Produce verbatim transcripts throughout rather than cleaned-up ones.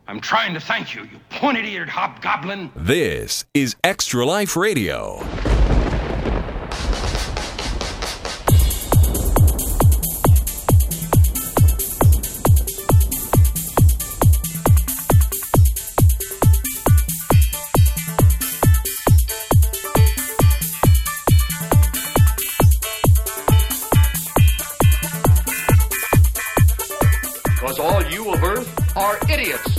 I'm trying to thank you, you pointed-eared hobgoblin. This is Extra Life Radio. Because all you of Earth are idiots.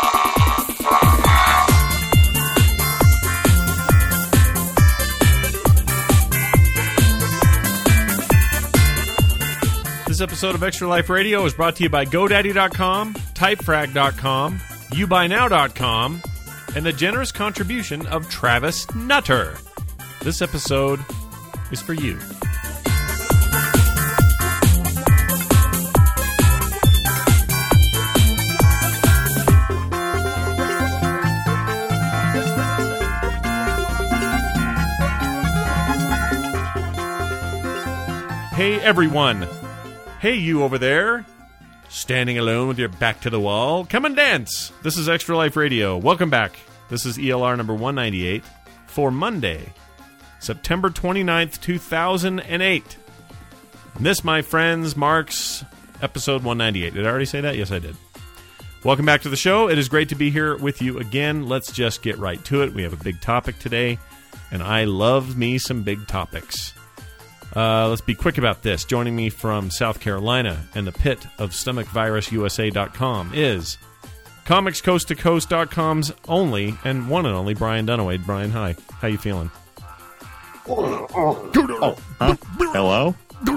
This episode of Extra Life Radio is brought to you by GoDaddy dot com, Typefrag dot com, You Buy Now dot com, and the generous contribution of Travis Nutter. This episode is for you. Hey everyone! Hey you over there! Standing alone with your back to the wall, come and dance! This is Extra Life Radio. Welcome back. This is E L R number one ninety-eight for Monday, September twenty-ninth, two thousand eight. And this, my friends, marks episode one ninety-eight. Did I already say that? Yes, I did. Welcome back to the show. It is great to be here with you again. Let's just get right to it. We have a big topic today, and I love me some big topics. Uh, let's be quick about this. Joining me from South Carolina and the pit of Stomach Virus U S A dot com is Comics Coast to Coast dot com's only and one and only Brian Dunaway. Brian, hi. How you feeling? Oh, huh? Hello?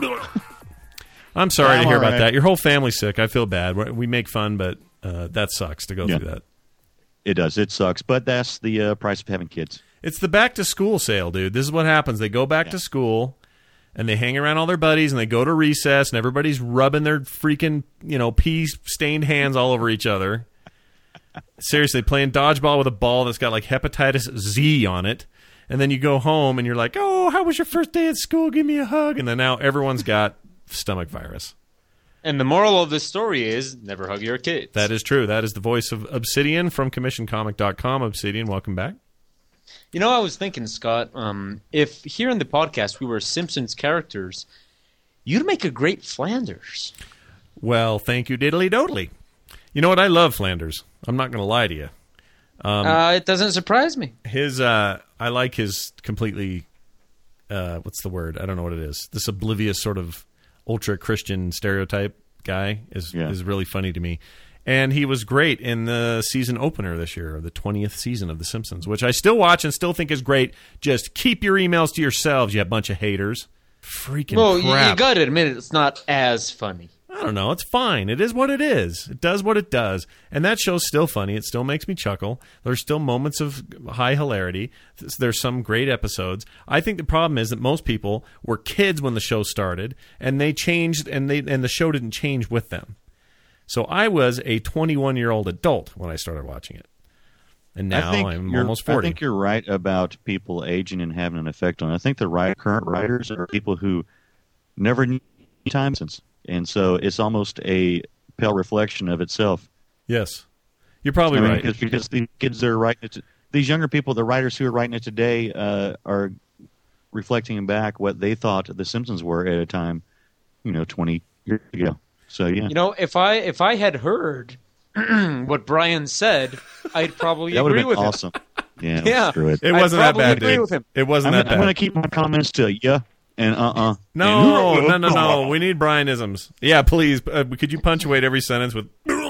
I'm sorry I'm to hear about right. that. Your whole family's sick. I feel bad. We're- We make fun, but uh, that sucks to go Yeah. through that. It does. It sucks. But that's the uh, price of having kids. It's the back to school sale, dude. This is what happens. They go back Yeah. to school, and they hang around all their buddies, and they go to recess, and everybody's rubbing their freaking, you know, pea-stained hands all over each other. Seriously, playing dodgeball with a ball that's got, like, hepatitis Z on it. And then you go home, and you're like, oh, how was your first day at school? Give me a hug. And then now everyone's got stomach virus. And the moral of this story is never hug your kids. That is true. That is the voice of Obsidian from Commission Comic dot com. Obsidian, welcome back. You know, I was thinking, Scott, um, if here in the podcast we were Simpsons characters, you'd make a great Flanders. Well, thank you, diddly dodly. You know what? I love Flanders. I'm not going to lie to you. Um, uh, it doesn't surprise me. his, uh, I like his completely, uh, what's the word? I don't know what it is. This oblivious sort of ultra-Christian stereotype guy is Yeah. is really funny to me. And he was great in the season opener this year, the twentieth season of The Simpsons, which I still watch and still think is great. Just keep your emails to yourselves, you bunch of haters. Freaking Well, you, crap. you got to admit it's not as funny. I don't know. It's fine. It is what it is. It does what it does. And that show's still funny. It still makes me chuckle. There's still moments of high hilarity. There's some great episodes. I think the problem is that most people were kids when the show started, and they changed, and they and the show didn't change with them. So I was a twenty-one-year-old adult when I started watching it. And now I think I'm you're- almost forty. I think you're right about people aging and having an effect on it. I think the right, current writers are people who never knew time since. And so it's almost a pale reflection of itself. Yes. You're probably I mean, right. Because, because the kids that are writing it, to, these younger people, the writers who are writing it today, uh, are reflecting back what they thought The Simpsons were at a time, you know, twenty years ago. So, yeah. You know, if I if I had heard what Brian said, I'd probably that would agree have with been him. awesome. Yeah, Yeah. screw it. It I'd wasn't that probably bad, agree dude. with him. It wasn't I'm, that gonna, I'm bad. going to keep my comments to yeah and uh-uh. No, and, no, no, no. We need Brianisms. Yeah, please. Uh, could you punctuate every sentence with...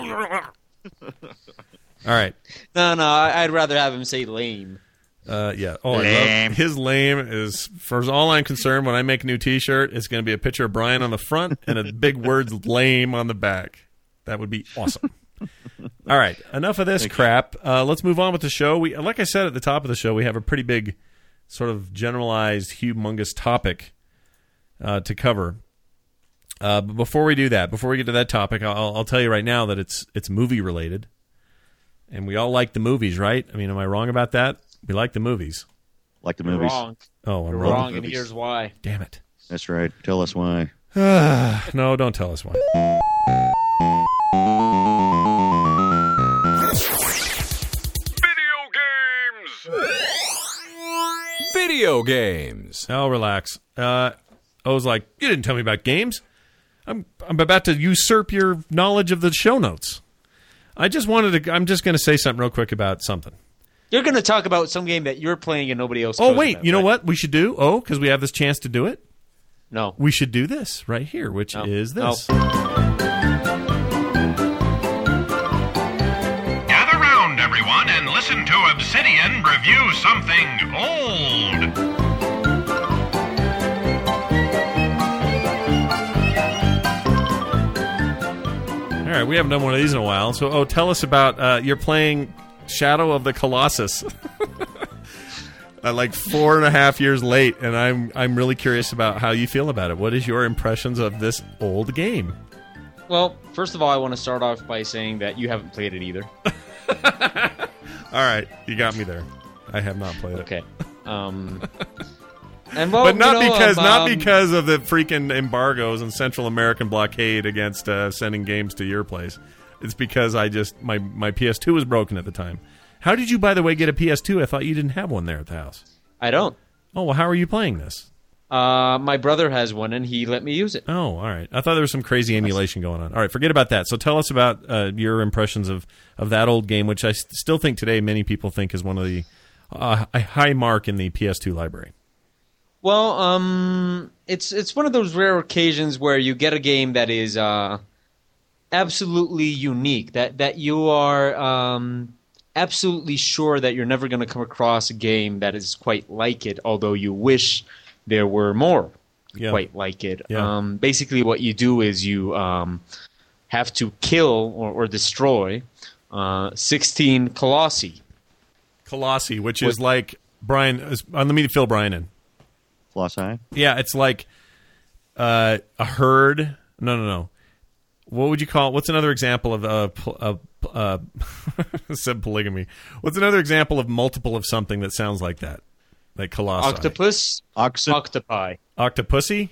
All right. No, no, I- I'd rather have him say lame. Uh, yeah. Oh, I Lame. love his lame is, for all I'm concerned, when I make a new T-shirt, it's going to be a picture of Brian on the front and a big words "lame" on the back. That would be awesome. All right, enough of this Thank crap. Uh, let's move on with the show. We, like I said at the top of the show, we have a pretty big, sort of generalized, humongous topic uh, to cover. Uh, but before we do that, before we get to that topic, I'll, I'll tell you right now that it's it's movie related, and we all like the movies, right? I mean, am I wrong about that? We like the movies. Like the You're movies. wrong. Oh, I'm You're wrong. wrong, and movies. here's why. Damn it. That's right. Tell us why. No, don't tell us why. video games. Oh, relax. Uh, I was like, you didn't tell me about games. I'm I'm about to usurp your knowledge of the show notes. I just wanted to. I'm just going to say something real quick about something. You're going to talk about some game that you're playing and nobody else. Oh knows wait, about, you know right? what we should do? Oh, because we have this chance to do it. No, We should do this right here, which No. is this. No. Gather round, everyone, and listen to Obsidian review something old. All right, we haven't done one of these in a while. So, oh, tell us about uh, you're playing Shadow of the Colossus. uh, like four and a half years late, and I'm I'm really curious about how you feel about it. What is your impressions of this old game? Well, first of all, I want to start off by saying that you haven't played it either. All right, you got me there. I have not played it. Okay. Um, and well, But not you know, because um, not um, because of the freaking embargoes and Central American blockade against uh, sending games to your place. It's because I just my my P S two was broken at the time. How did you, by the way, get a P S two? I thought you didn't have one there at the house. I don't. Oh well, how are you playing this? Uh, my brother has one, and he let me use it. Oh, all right. I thought there was some crazy emulation going on. All right, forget about that. So tell us about uh, your impressions of, of that old game, which I st- still think today many people think is one of the uh, a high mark in the P S two library. Well, um, it's it's one of those rare occasions where you get a game that is uh, absolutely unique. That that you are um, absolutely sure that you're never going to come across a game that is quite like it. Although you wish there were more Yeah. quite like it. Yeah. Um, basically, what you do is you um, have to kill or, or destroy uh, sixteen Colossi. Colossi, which is like Brian. Is, uh, let me fill Brian in. Colossi. Yeah, it's like uh, a herd. No, no, no. What would you call? What's another example of uh, pol- uh, uh, said polygamy? What's another example of multiple of something that sounds like that? Like colossi. Octopus, Oxen. octopi, Octopussy.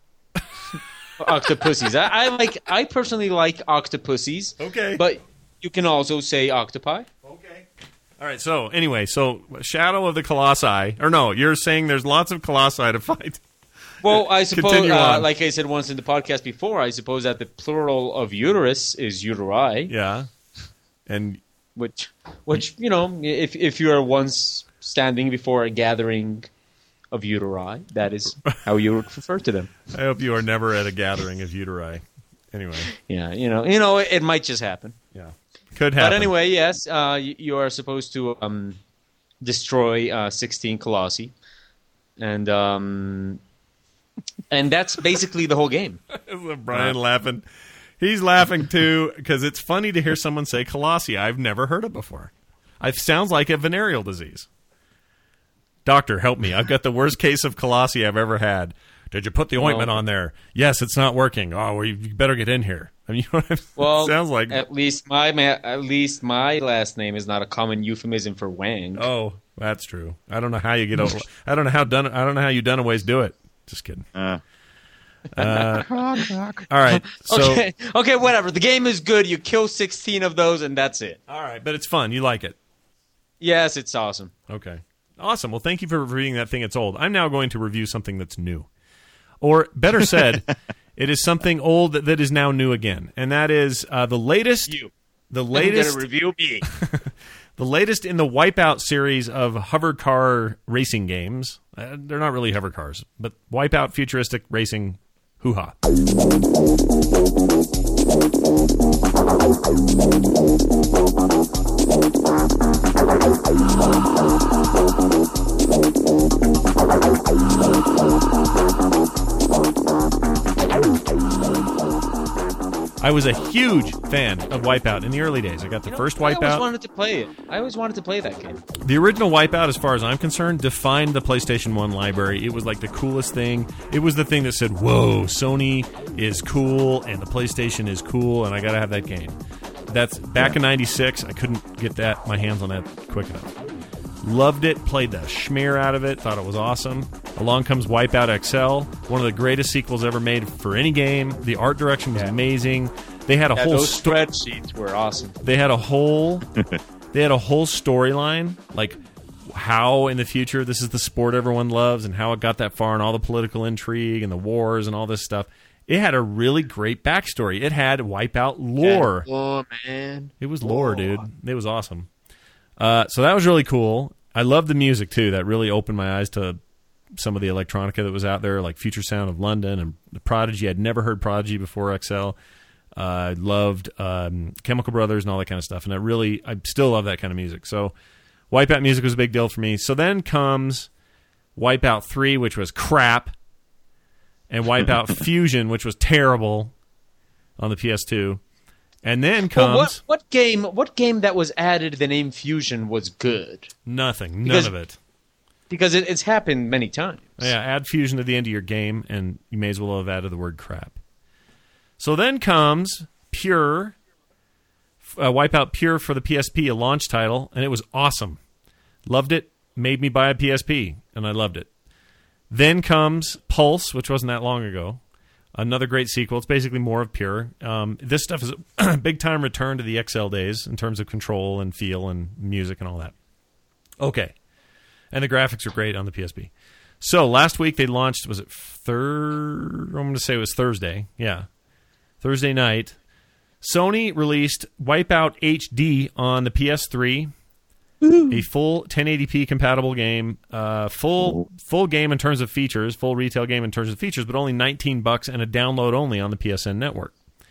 octopussies. I, I like. I personally like octopussies. Okay. but you can also say octopi. Okay. All right. So anyway, so Shadow of the Colossi, or no? You're saying there's lots of colossi to fight. Well, I suppose, Continue uh, on. like I said once in the podcast before, I suppose that the plural of uterus is uteri, Yeah. And which, which you know, if if you are once standing before a gathering of uteri, that is how you would refer to them. I hope you are never at a gathering of uteri. Anyway. Yeah, you know, you know, it, it might just happen. Yeah. Could happen. But anyway, yes, uh, you, you are supposed to um, destroy uh, sixteen Colossi, and um, and that's basically the whole game. Brian laughing. He's laughing too because it's funny to hear someone say Colossi. I've never heard it before. It sounds like a venereal disease. Doctor, help me. I've got the worst case of Colossi I've ever had. Did you put the ointment Well- on there? Yes, it's not working. Oh, well, you better get in here. I mean, you know what I'm, Well, it sounds like. at least my ma- at least my last name is not a common euphemism for Wang. Oh, that's true. I don't know how you get over. I don't know how done. I don't know how you Dunaways do it. Just kidding. Uh, Uh, all right. So, okay, okay, whatever. The game is good. You kill sixteen of those, and that's it. all right, but it's fun. You like it. Yes, it's awesome. Okay. Awesome. Well, thank you for reviewing that thing. It's old. I'm now going to review something that's new. Or better said, it is something old that, that is now new again. And that is uh, the latest You. the I'm latest gonna review me. the latest in the Wipeout series of hover car racing games. Uh, they're not really hover cars, but Wipeout futuristic racing hoo-ha. I was a huge fan of Wipeout in the early days. I got the You know, first I always Wipeout. wanted to play it. I always wanted to play that game. The original Wipeout, as far as I'm concerned, defined the PlayStation one library. It was like the coolest thing. It was the thing that said, whoa, Sony is cool and the PlayStation is cool and I gotta have that game. That's back in ninety-six. I couldn't get that my hands on that quick enough. Loved it, played the schmear out of it, thought it was awesome. Along comes Wipeout X L, one of the greatest sequels ever made for any game. The art direction was Yeah. amazing. They had a Yeah, whole those sto- spreadsheets were awesome. they had a whole they had a whole storyline, like how in the future this is the sport everyone loves and how it got that far and all the political intrigue and the wars and all this stuff. It had a really great backstory. It had Wipeout lore. Oh, man. It was lore, dude. It was awesome. Uh, so that was really cool. I loved the music, too. That really opened my eyes to some of the electronica that was out there, like Future Sound of London and the Prodigy. I'd never heard Prodigy before X L. Uh, I loved um, Chemical Brothers and all that kind of stuff. And I really, I still love that kind of music. So Wipeout music was a big deal for me. So then comes Wipeout three, which was crap. And Wipeout Fusion, which was terrible on the P S two. And then comes... Well, what, what game What game that was added to the name Fusion was good? Nothing. Because, none of it. Because it, it's happened many times. Yeah, add Fusion to the end of your game, and you may as well have added the word crap. So then comes Pure, uh, Wipeout Pure for the P S P, a launch title, and it was awesome. Loved it. Made me buy a P S P, and I loved it. Then comes Pulse, which wasn't that long ago. Another great sequel. It's basically more of Pure. Um, this stuff is a big-time return to the X L days in terms of control and feel and music and all that. Okay. And the graphics are great on the P S P. So last week they launched, was it third? I'm going to say it was Thursday. Yeah. Thursday night. Sony released Wipeout H D on the P S three. A full ten eighty p compatible game, uh, full full game in terms of features, full retail game in terms of features, but only nineteen bucks and a download only on the P S N network.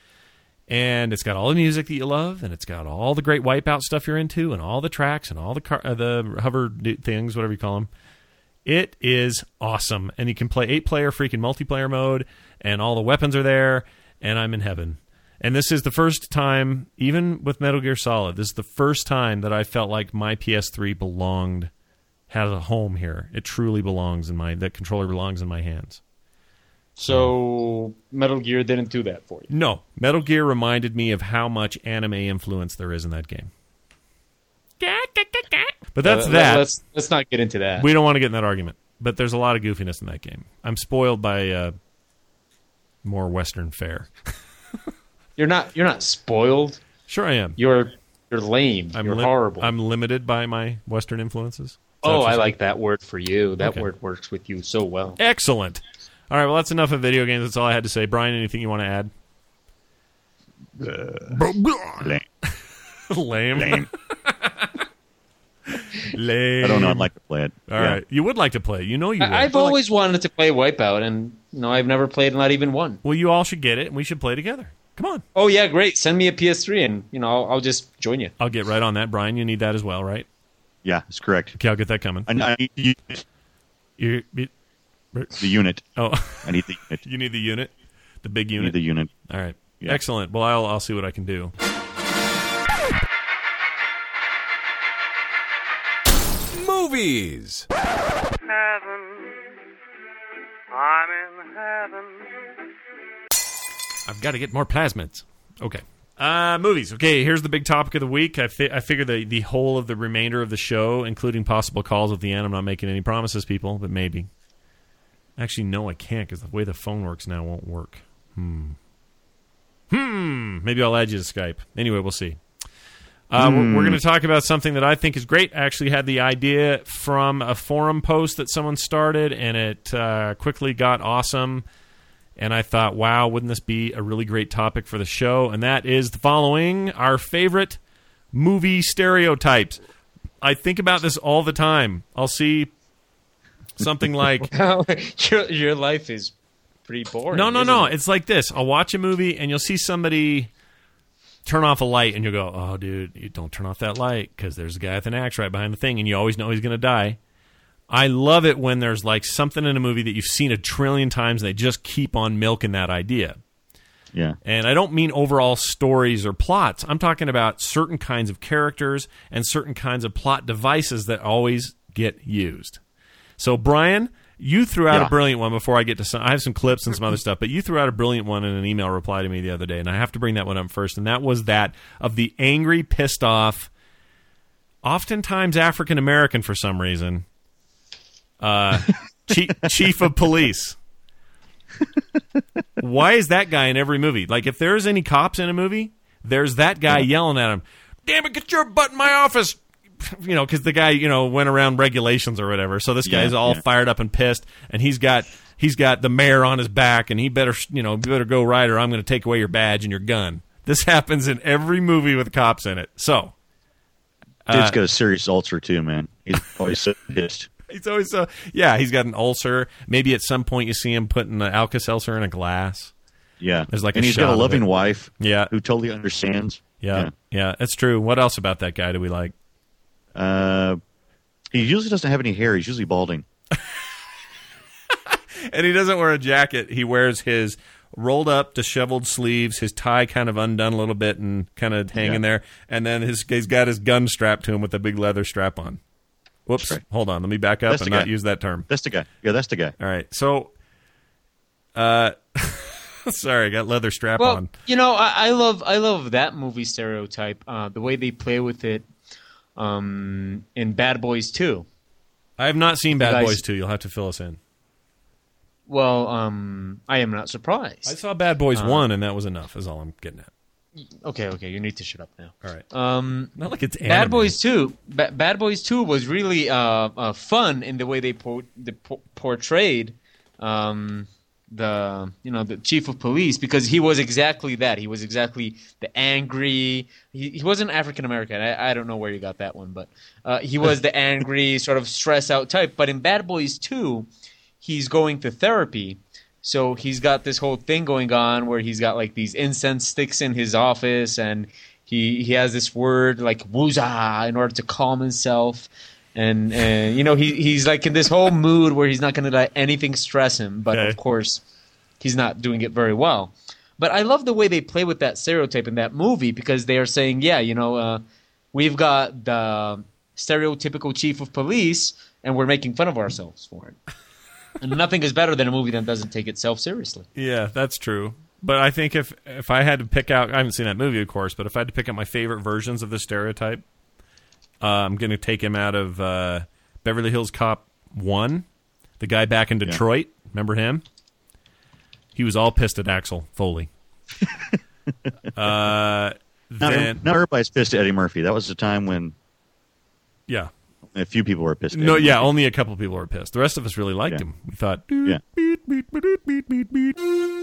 And it's got all the music that you love, and it's got all the great Wipeout stuff you're into, and all the tracks, and all the car, uh, the hover things, whatever you call them. It is awesome, and you can play eight player freaking multiplayer mode, and all the weapons are there, and I'm in heaven. And this is the first time, even with Metal Gear Solid, this is the first time that I felt like my P S three belonged, had a home here. It truly belongs in my, that controller belongs in my hands. So Metal Gear didn't do that for you? No. Metal Gear reminded me of how much anime influence there is in that game. But that's uh, that. Let's, let's not get into that. We don't want to get in that argument. But there's a lot of goofiness in that game. I'm spoiled by uh, more Western fare. You're not. You're not spoiled. Sure, I am. You're. You're lame. I'm you're li- horrible. I'm limited by my Western influences. Oh, I like that word for you. That Okay. word works with you so well. Excellent. All right. Well, that's enough of video games. That's all I had to say. Brian, anything you want to add? Lame. Lame. Lame. Lame. I don't know. I'd like to play it. All Yeah. right. You would like to play. You know you would. I- I've always wanted to play Wipeout, and no, I've never played not even one. Well, you all should get it, and we should play together. Come on. Oh yeah, great. Send me a P S three, and you know I'll, I'll just join you. I'll get right on that. Brian, you need that as well, right? Yeah, that's correct. Okay, I'll get that coming. I, I need the unit. You, you- The unit. oh, I need the unit. you need the unit? The big I unit? need the unit. All right. Yeah. Excellent. Well, I'll, I'll see what I can do. Movies. Heaven, I'm in heaven. I've got to get more plasmids. Okay. Uh, movies. Okay, here's the big topic of the week. I, fi- I figure the, the whole of the remainder of the show, including possible calls at the end. I'm not making any promises, people, but maybe. Actually, no, I can't, because the way the phone works now won't work. Hmm. Hmm. Maybe I'll add you to Skype. Anyway, we'll see. Uh, We're, we're going to talk about something that I think is great. I actually had the idea from a forum post that someone started, and it uh, quickly got awesome. And I thought, wow, wouldn't this be a really great topic for the show? And that is the following: our favorite movie stereotypes. I think about this all the time. I'll see something like... your, your life is pretty boring. No, no, isn't no. it? It's like this. I'll watch a movie, and you'll see somebody turn off a light, and you'll go, oh, dude, you don't turn off that light, because there's a guy with an axe right behind the thing, and you always know he's going to die. I love it when there's like something in a movie that you've seen a trillion times, and they just keep on milking that idea. Yeah. And I don't mean overall stories or plots. I'm talking about certain kinds of characters and certain kinds of plot devices that always get used. So, Brian, you threw out Yeah. a brilliant one before I get to some... I have some clips and some other stuff, but you threw out a brilliant one in an email reply to me the other day, and I have to bring that one up first, and that was that of the angry, pissed off, oftentimes African-American for some reason, uh, chief, chief of police. Why is that guy in every movie? Like, if there's any cops in a movie, there's that guy yelling at him, damn it, get your butt in my office, you know, because the guy, you know, went around regulations or whatever. So this guy's Yeah, all yeah. fired up and pissed, and he's got he's got the mayor on his back, and he better, you know, better go right, or I'm going to take away your badge and your gun. This happens in every movie with cops in it. So, Dude's uh, got a serious ulcer too, man. He's always so pissed. he's always so yeah. He's got an ulcer. Maybe at some point you see him putting an Alka-Seltzer in a glass. Yeah, There's like and a he's shot got a of loving it. wife. Yeah. who totally understands. Yeah, yeah, yeah, that's true. What else about that guy do we like? Uh, he usually doesn't have any hair. He's usually balding. And he doesn't wear a jacket. He wears his rolled up, disheveled sleeves, his tie kind of undone a little bit and kind of hanging Yeah. there. And then his, he's got his gun strapped to him with a big leather strap on. Whoops. That's right. Hold on. Let me back up That's and the not guy. use that term. That's the guy. Yeah, that's the guy. All right. So, uh, sorry, I got leather strap Well, on. you know, I, I love I love that movie stereotype. Uh, the way they play with it um, in Bad Boys two. I have not seen Bad guys- Boys two. You'll have to fill us in. Well, um, I am not surprised. I saw Bad Boys Uh, one, and that was enough, is all I'm getting at. Okay, okay, you need to shut up now. All right. Um, Not like it's Bad anime. Boys two. Ba- Bad Boys two was really uh, uh, fun in the way they, po- they po- portrayed um, the you know the chief of police, because he was exactly that. He was exactly the angry. He, he wasn't African American. I, I don't know where you got that one, but uh, he was the angry, sort of stress out type. But in Bad Boys two, he's going to therapy. So he's got this whole thing going on where he's got like these incense sticks in his office, and he he has this word like woozah in order to calm himself, and and you know he he's like in this whole mood where he's not going to let anything stress him, but Okay. of course he's not doing it very well. But I love the way they play with that stereotype in that movie, because they are saying, yeah, you know, uh, we've got the stereotypical chief of police, and we're making fun of ourselves for it. And nothing is better than a movie that doesn't take itself seriously. Yeah, that's true. But I think if if I had to pick out, I haven't seen that movie, of course, but if I had to pick out my favorite versions of the stereotype, uh, I'm going to take him out of uh, Beverly Hills Cop one, the guy back in Detroit. Remember him? He was all pissed at Axel Foley. uh, Now, then, now everybody's pissed at Eddie Murphy. That was the time when yeah. a few people were pissed at No, Eddie yeah, Murphy. only a couple people were pissed. The rest of us really liked Yeah. him. We thought, Yeah. beat, beat, beat, beat, beat, beat.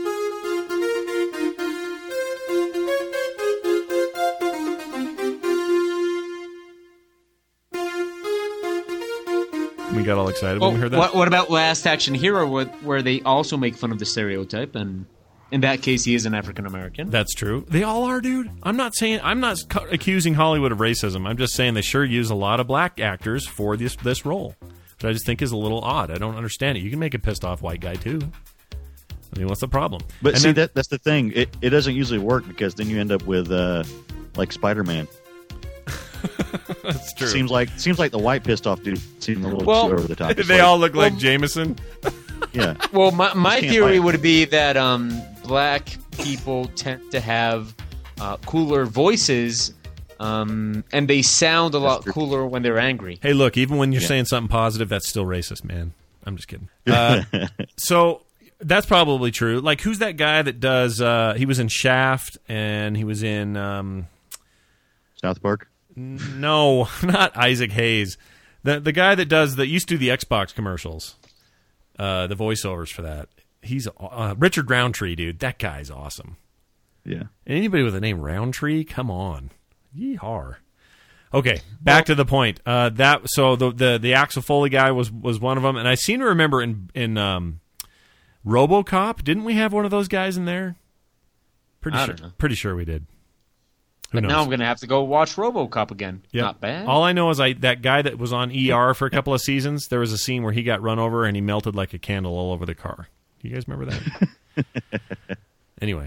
We got all excited Well, when we heard that. what, what about Last Action Hero, where, where they also make fun of the stereotype, and in that case, he is an African American? That's true. They all are, dude. I'm not saying I'm not cu- accusing Hollywood of racism. I'm just saying they sure use a lot of black actors for this this role, which I just think is a little odd. I don't understand it. You can make a pissed off white guy too. I mean, what's the problem? But And see, then- that that's the thing. It it doesn't usually work, because then you end up with uh, like Spider-Man. that's true. Seems like seems like the white pissed off dude seemed a little Well, too over the top. It's they like, all look like Well- Jameson. yeah. Well, my, my can't theory fight. would be that um, black people tend to have uh, cooler voices, um, and they sound a lot true. cooler when they're angry. Hey, look, even when you're Yeah. saying something positive, that's still racist, man. I'm just kidding. Uh, so that's probably true. Like, who's that guy that does? Uh, he was in Shaft, and he was in. Um, South Park. no, not Isaac Hayes. The the guy that does that used to do the Xbox commercials, uh, the voiceovers for that. He's uh, Richard Roundtree, dude. That guy's awesome. Yeah. And anybody with the name Roundtree, come on, yeehaw. Okay, back to the point. Uh, that so the, the the Axel Foley guy was was one of them, and I seem to remember in in um, RoboCop, didn't we have one of those guys in there? Pretty I sure. don't know. Pretty sure we did. Who But knows? now I'm going to have to go watch RoboCop again. Yep. Not bad. All I know is I that guy that was on E R for a couple of seasons. There was a scene where he got run over and he melted like a candle all over the car. Do you guys remember that? Anyway,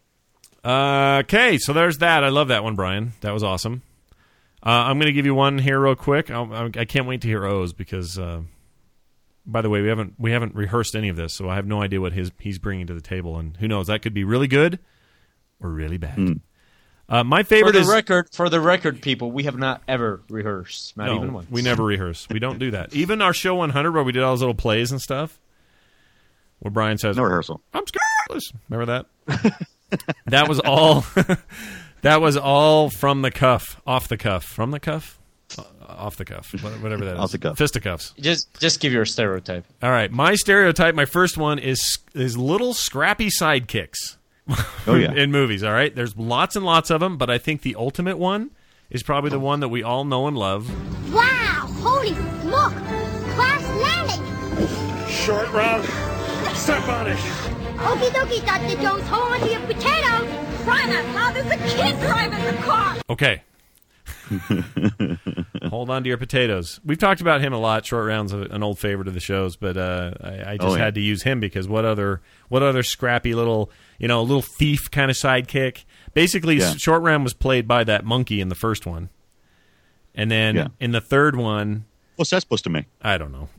uh, okay, so there's that. I love that one, Brian. That was awesome. Uh, I'm going to give you one here real quick. I'll, I can't wait to hear O's because, uh, by the way, we haven't we haven't rehearsed any of this, so I have no idea what his he's bringing to the table, and who knows, that could be really good or really bad. Mm. Uh, my for favorite the is record, for the record, people, we have not ever rehearsed, not no, even once. we never rehearse. We don't do that. Even our show one hundred, where we did all those little plays and stuff, where Brian says, No rehearsal. I'm scared. Remember that? That was all. That was all from the cuff, off the cuff, from the cuff. Off the cuff, whatever that is. Off the cuff. Fisticuffs. Just just give your stereotype. All right, my stereotype, my first one is is little scrappy sidekicks. Oh, yeah. In movies, all right? There's lots and lots of them, but I think the ultimate one is probably the one that we all know and love. Wow! Holy smoke! Crash landing! Short round. Step on it. Okie dokie, Doctor Jones. Hold on to your potatoes. Crying out loud, there's a kid driving the car. Okay. Hold on to your potatoes. We've talked about him a lot. Short Round's a, an old favorite of the shows, but uh, I, I just Oh, yeah. had to use him because what other what other scrappy little you know little thief kind of sidekick? Basically, Yeah. Short Round was played by that monkey in the first one, and then Yeah. in the third one, What's that supposed to mean? I don't know.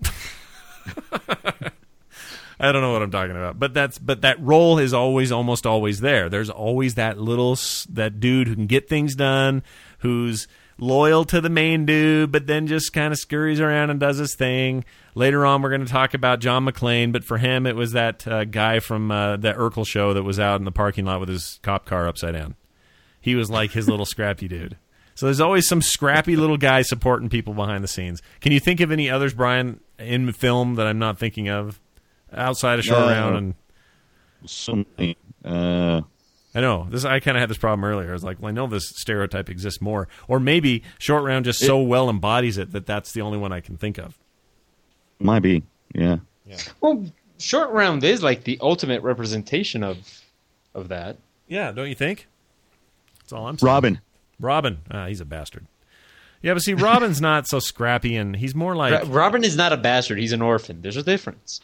I don't know what I'm talking about, but that's but that role is always almost always there. There's always that little s- that dude who can get things done, who's loyal to the main dude, but then just kind of scurries around and does his thing. Later on, we're going to talk about John McClane, but for him, it was that uh, guy from uh, that Urkel show that was out in the parking lot with his cop car upside down. He was like his little scrappy dude. So there's always some scrappy little guy supporting people behind the scenes. Can you think of any others, Brian, in film that I'm not thinking of outside of Short No. Round? And So many. Uh, I know this. I kind of had this problem earlier. I was like, well, I know this stereotype exists more, or maybe Short Round just so well embodies it that that's the only one I can think of. might be. Yeah. Well, Short Round is like the ultimate representation of of that. Yeah, don't you think? That's all I'm saying. Robin. Robin. Ah, he's a bastard. Yeah, but see, Robin's not so scrappy, and he's more like Ro- Robin is not a bastard; he's an orphan. There's a difference.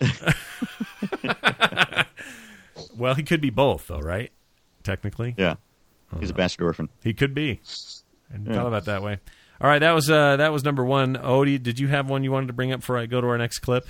well, he could be both, though, right? Technically, Yeah. He's a bastard orphan. he could be. I hadn't thought about it that way. All right, that was uh, that was number one. Odie, did you have one you wanted to bring up before I go to our next clip?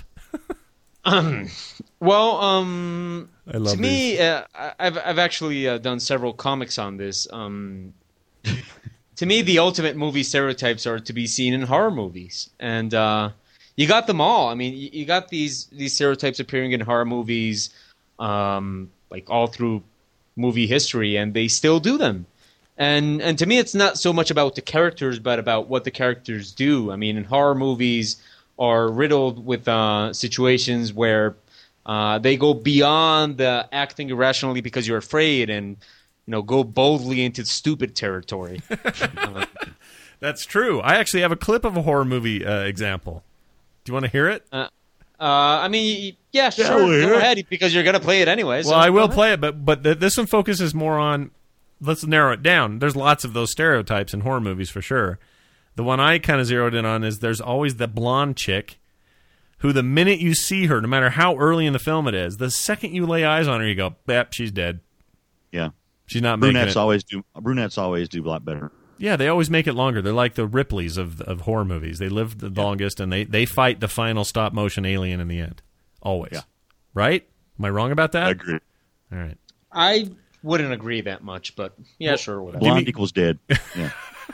Well, um, I love to me, uh, I- I've I've actually uh, done several comics on this. Um, to me, the ultimate movie stereotypes are to be seen in horror movies, and uh, you got them all. I mean, you, you got these these stereotypes appearing in horror movies, um, like all through movie history, and they still do them. And and to me, it's not so much about the characters, but about what the characters do. I mean, in horror movies are riddled with uh, situations where uh, they go beyond the acting irrationally because you're afraid, and you know, go boldly into stupid territory. uh, That's true. I actually have a clip of a horror movie uh, example. Do you want to hear it? uh, I mean, yeah, sure, we'll hear go it. ahead because you're gonna play it anyway. So Well, I go will ahead. play it, but but th- this one focuses more on. Let's narrow it down. There's lots of those stereotypes in horror movies for sure. The one I kind of zeroed in on is there's always the blonde chick who the minute you see her, no matter how early in the film it is, the second you lay eyes on her, you go, "Yep, she's dead. Yeah. She's not making Brunettes it." always do. Brunettes always do a lot better. Yeah, they always make it longer. They're like the Ripleys of of horror movies. They live the longest, and they, they fight the final stop motion alien in the end. Always. Yeah. Right? Am I wrong about that? I agree. All right. I wouldn't agree that much, but yeah, sure, whatever. Blonde equals dead. Yeah.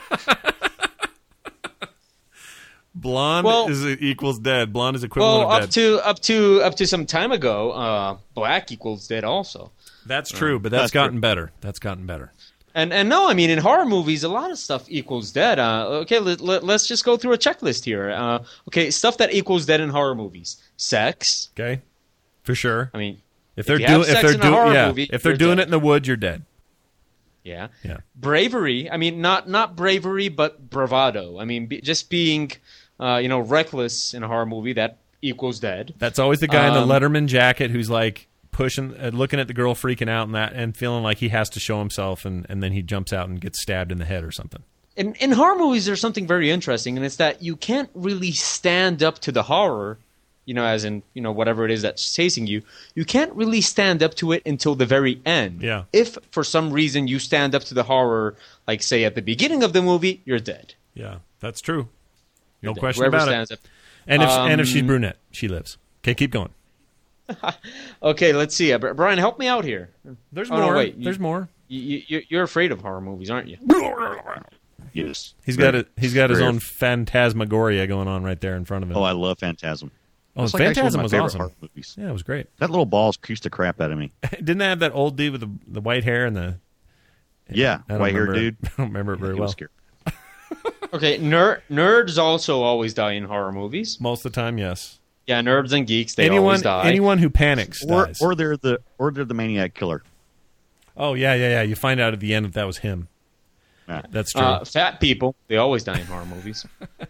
Blonde Well- is equals dead. Blonde is equivalent Well, of up dead. to up to up to some time ago, uh, black equals dead also. That's true, but that's That's gotten true. better. That's gotten better. And and no, I mean in horror movies, a lot of stuff equals dead. Uh, okay, let, let, let's just go through a checklist here. Uh, okay, stuff that equals dead in horror movies: sex. Okay, for sure. I mean, If they're you have doing, if sex they're in a doing, horror yeah, movie, if they're you're doing dead. it in the woods, you're dead. yeah, Yeah. bravery. I mean, not not bravery, but bravado. I mean, be, just being, uh, you know, reckless in a horror movie that equals dead. That's always the guy in Um, the Letterman jacket who's like pushing, uh, looking at the girl freaking out and that, and feeling like he has to show himself, and, and then he jumps out and gets stabbed in the head or something. In in horror movies, there's something very interesting, and it's that you can't really stand up to the horror. You know, as in, you know, whatever it is that's chasing you, you can't really stand up to it until the very end. Yeah. If for some reason you stand up to the horror, like say at the beginning of the movie, you're dead. Yeah, that's true. No You're dead. question Whoever about stands it. up. And if and if she's Um, brunette, she lives. Okay, keep going. Okay, let's see. Uh, Bri- Brian, help me out here. There's Oh, no, more. wait, you- There's more. You, you, you're afraid of horror movies, aren't you? Yes. He's got it. He's got his Very- own phantasmagoria going on right there in front of him. Oh, I love Phantasm. Oh, That's like actually one of Phantasm my was favorite awesome. horror movies. Yeah, it was great. That little ball creased the crap out of me. Didn't they have that old dude with the the white hair and the Yeah, I don't white hair remember it. dude. I don't remember it very He well. was scary. Okay, ner- nerds also always die in horror movies. Most of the time, yes. Yeah, nerds and geeks, they anyone, always die. Anyone who panics or, dies. or they're the or they're the maniac killer. Oh, yeah, yeah, yeah. You find out at the end that that was him. Yeah. That's true. Uh, fat people, they always die in horror movies.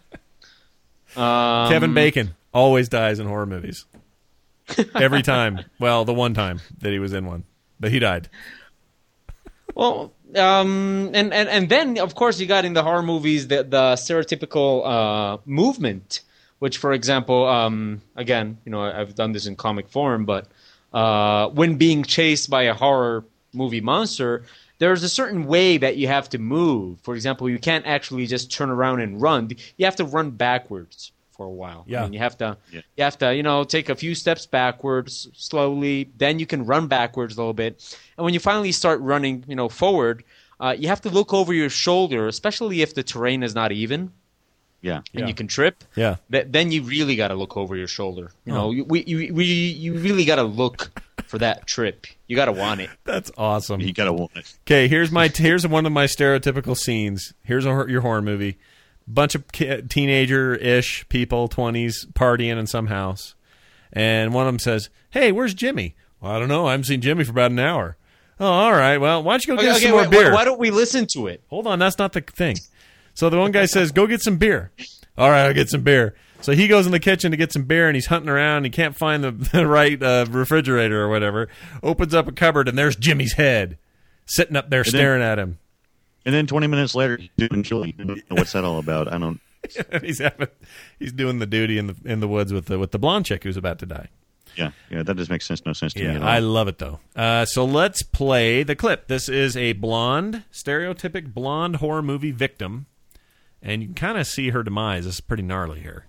um, Kevin Bacon always dies in horror movies. Every time. Well, the one time that he was in one. But he died. Well, um, and, and, and then, of course, you got in the horror movies the, the stereotypical uh, movement, which, for example, um, again, you know, I've done this in comic form, but uh, when being chased by a horror movie monster, there's a certain way that you have to move. For example, you can't actually just turn around and run. You have to run backwards for a while. Yeah. I mean, you have to, Yeah. you have to, you know, take a few steps backwards slowly. Then you can run backwards a little bit. And when you finally start running, you know, forward, uh, you have to look over your shoulder, especially if the terrain is not even Yeah. and Yeah. you can trip. Yeah. Th- then you really got to look over your shoulder. You Oh. know, you, we, you, we, you really got to look for that trip. You got to want it. That's awesome. You gotta want it. Okay, here's my here's one of my stereotypical scenes. Here's a, hor- your horror movie. Bunch of ki- teenager-ish people, twenties, partying in some house. And one of them says, "Hey, where's Jimmy?" "Well, I don't know. I haven't seen Jimmy for about an hour." "Oh, all right. Well, why don't you go get Okay, us okay, some more wait, beer?" why, why don't we listen to it? Hold on, that's not the thing. So the one guy says, "Go get some beer." "All right, I'll get some beer." So he goes in the kitchen to get some beer, and he's hunting around. And he can't find the, the right uh, refrigerator or whatever. Opens up a cupboard, and there's Jimmy's head sitting up there then- staring at him. And then twenty minutes later, he's doing chili. What's that all about? I don't. he's having, he's doing the duty in the in the woods with the with the blonde chick who's about to die. Yeah, yeah, that just makes sense. No sense to me Yeah, at all. I love it though. Uh, so let's play the clip. This is a blonde, stereotypic blonde horror movie victim, and you can kind of see her demise. This is pretty gnarly here.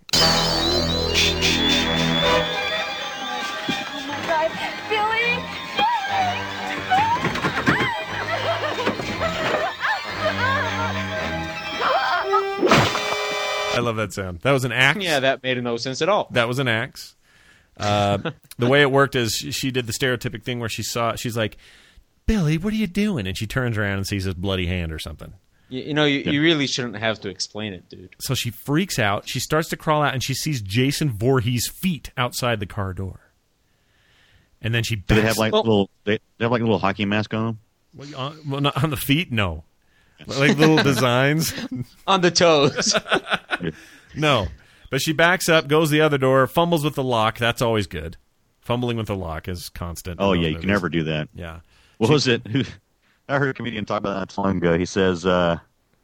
Oh my God, Billy! I love that sound. That was an axe. Yeah, that made no sense at all. That was an axe. Uh, the way it worked is she, she did the stereotypic thing where she saw, she's like, "Billy, what are you doing?" And she turns around and sees his bloody hand or something. You, you know, you, you really shouldn't have to explain it, dude. So she freaks out. She starts to crawl out, and she sees Jason Voorhees' feet outside the car door. And then she Do they backs- have like Well- little? They, they have like a little hockey mask on them. Well, on, well, not on the feet, no. Like little designs, On the toes. no. But she backs up, goes the other door, fumbles with the lock. That's always good. Fumbling with the lock is constant. Oh in yeah, those you can movies. never do that. Yeah. What was it? Who- I heard a comedian talk about that long ago. He says, uh,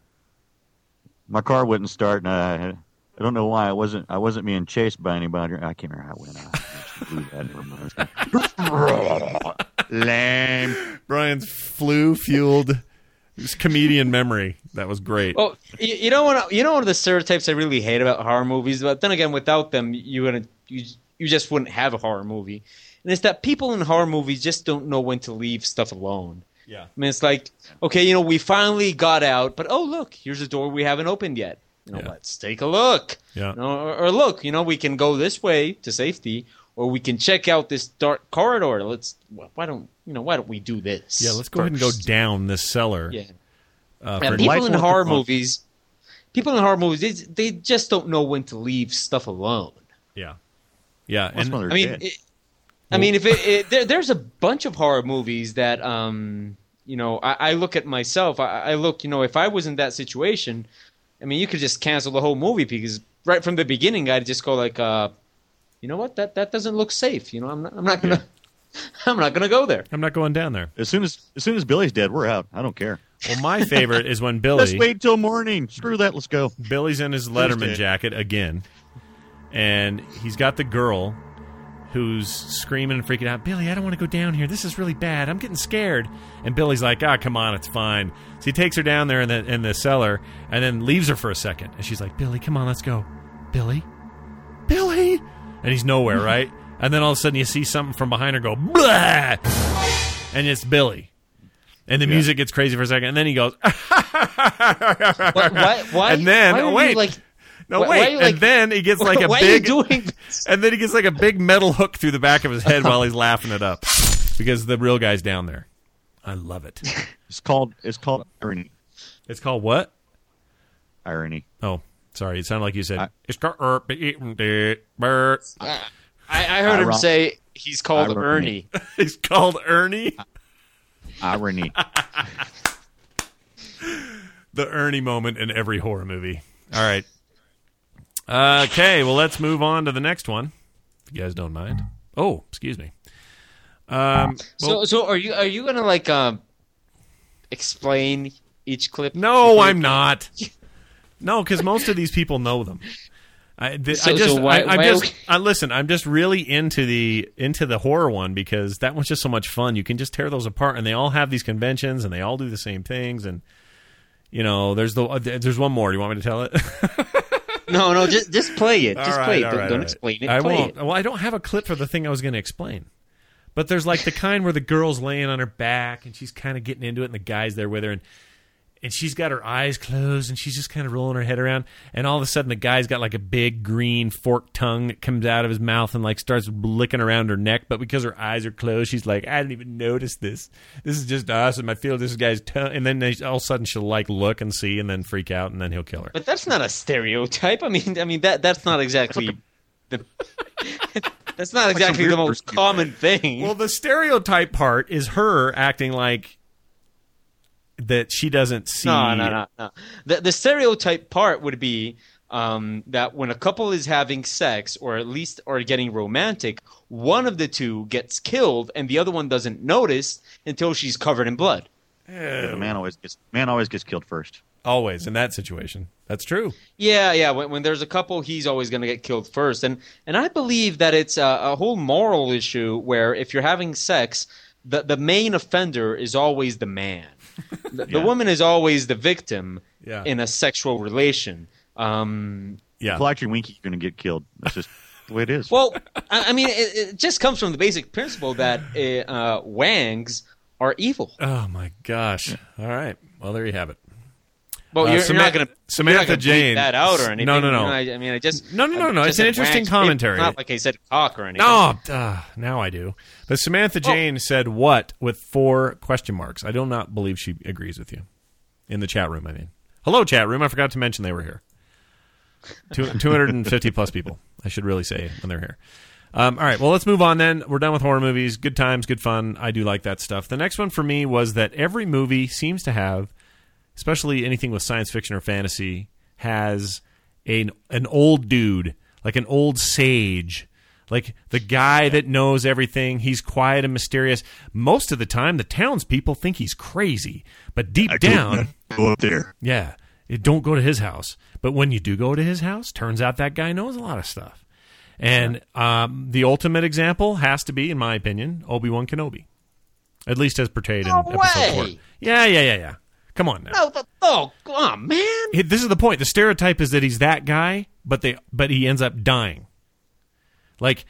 "My car wouldn't start, and I, I don't know why. I wasn't. I wasn't being chased by anybody. I can't remember how it went. I never mind. Lame. Brian's flu-fueled comedian memory. That was great. Well, you, you know what? You know one of the stereotypes I really hate about horror movies. But then again, without them, you wouldn't. You you just wouldn't have a horror movie. And it's that people in horror movies just don't know when to leave stuff alone. Yeah. I mean, it's like, okay, you know, we finally got out, but oh look, here's a door we haven't opened yet. You know, Yeah. let's take a look. Yeah. You know, or, or look, you know, we can go this way to safety, or we can check out this dark corridor. Let's. Why don't you know? Why don't we do this? Yeah, let's go ahead and go first? down this cellar. Yeah. Uh, Yeah, for- people Lights in won't horror come on. movies, people in horror movies, they, they just don't know when to leave stuff alone. yeah. Yeah. That's And when they're I mean, dead. it, I mean, if it, it there, there's a bunch of horror movies that, um, you know, I, I look at myself. I, I look, you know, if I was in that situation, I mean, you could just cancel the whole movie because right from the beginning, I'd just go like, uh, you know what, that that doesn't look safe. You know, I'm not, I'm not gonna, I'm not gonna go there. I'm not going down there. As soon as as soon as Billy's dead, we're out. I don't care. Well, my favorite is when Let's Billy wait till morning. Screw that. Let's go. Billy's in his Letterman dead. jacket again, and he's got the girl who's screaming and freaking out. "Billy, I don't want to go down here. This is really bad. I'm getting scared." And Billy's like, "Ah, come on, it's fine." So he takes her down there in the in the cellar and then leaves her for a second. And she's like, "Billy, come on, let's go." "Billy? Billy?" And he's nowhere, right? And then all of a sudden you see something from behind her go, "Blah!" And it's Billy. And the Yeah. music gets crazy for a second. And then he goes, Why? Why? why and then, why are oh, you, wait. like, No, why- wait. why are you, and like- then he gets like a why big... are you doing this? And then he gets like a big metal hook through the back of his head while he's laughing it up. Because the real guy's down there. I love it. It's called it's called irony. It's called what? irony. Oh, sorry. It sounded like you said, I- it's got er, be eaten, de, bird. I, I heard him Iron- say he's called Irony. Ernie. He's called Ernie. Irony. The Ernie moment in every horror movie. All right. Okay, well, let's move on to the next one, if you guys don't mind. Oh, excuse me. Um, So, well, so are you are you gonna like um explain each clip? no, before- I'm not. No, because most of these people know them. I, th- So- I just, so why- I, I'm why- just, I, listen. I'm just really into the into the horror one because that one's just so much fun. You can just tear those apart, and they all have these conventions, and they all do the same things. And you know, there's the uh, there's one more. Do you want me to tell it? No, no, just just play it. Just All play right, it. all Don't, right, don't all right. explain it. I play won't. it. Well, I don't have a clip for the thing I was going to explain. But there's like the kind where the girl's laying on her back and she's kind of getting into it, and the guy's there with her, and and she's got her eyes closed and she's just kind of rolling her head around, and all of a sudden the guy's got like a big green forked tongue that comes out of his mouth and like starts licking around her neck, but because her eyes are closed, she's like, I didn't even notice this. This is just awesome. I feel this guy's tongue, and then they, all of a sudden she'll like look and see, and then freak out, and then he'll kill her. But that's not a stereotype. I mean, I mean that that's not exactly the. That's not exactly weird the most person. common thing. Well, the stereotype part is her acting like that she doesn't see. No, no, no, no. The the stereotype part would be um, that when a couple is having sex, or at least or getting romantic, one of the two gets killed, and the other one doesn't notice until she's covered in blood. The man always gets man always gets killed first. Always in that situation. That's true. Yeah, yeah. When, when there's a couple, he's always going to get killed first, and and I believe that it's a, a whole moral issue where if you're having sex, the the main offender is always the man. The, the Yeah. woman is always the victim Yeah. in a sexual relation. Um, Yeah. Flash and Winky, you're going to get killed. That's just the way it is. well, I, I mean, it, it just comes from the basic principle that uh, uh, wangs are evil. Oh my gosh. All right. Well, there you have it. Well, Uh, you're, Samantha- you're not going to Samantha Jane- that out or anything. No, no, no. You know, I, I mean, I just No, no, no, no. I It's just an said interesting wangs. commentary. It's not like I said cock or anything. No, uh, now I do. But Samantha Well- Jane said what with four question marks. I do not believe she agrees with you. In the chat room, I mean. Hello, chat room. I forgot to mention they were here. Two, two hundred fifty plus people, I should really say, when they're here. Um, all right, well, let's move on then. We're done with horror movies. Good times, good fun. I do like that stuff. The next one for me was that every movie seems to have, especially anything with science fiction or fantasy, has an, an old dude, like an old sage, like the guy that knows everything. He's quiet and mysterious. Most of the time, the townspeople think he's crazy, but deep down, Go up there. yeah, it, don't go to his house. But when you do go to his house, turns out that guy knows a lot of stuff. And um, the ultimate example has to be, in my opinion, Obi-Wan Kenobi, at least as portrayed No in episode way. four. Yeah, yeah, yeah, yeah. Come on now. No, the, oh, come on, man. Hey, This is the point. The stereotype is that he's that guy, but they but he ends up dying. Like,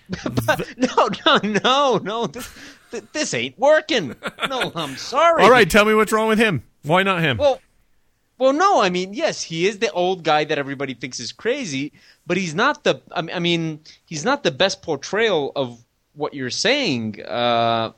No, no, no, no. This, th- this ain't working. No, I'm sorry. all right, tell me what's wrong with him. Why not him? Well, well, no. I mean, yes, he is the old guy that everybody thinks is crazy, but he's not the. I mean- I mean, he's not the best portrayal of what you're saying. Uh,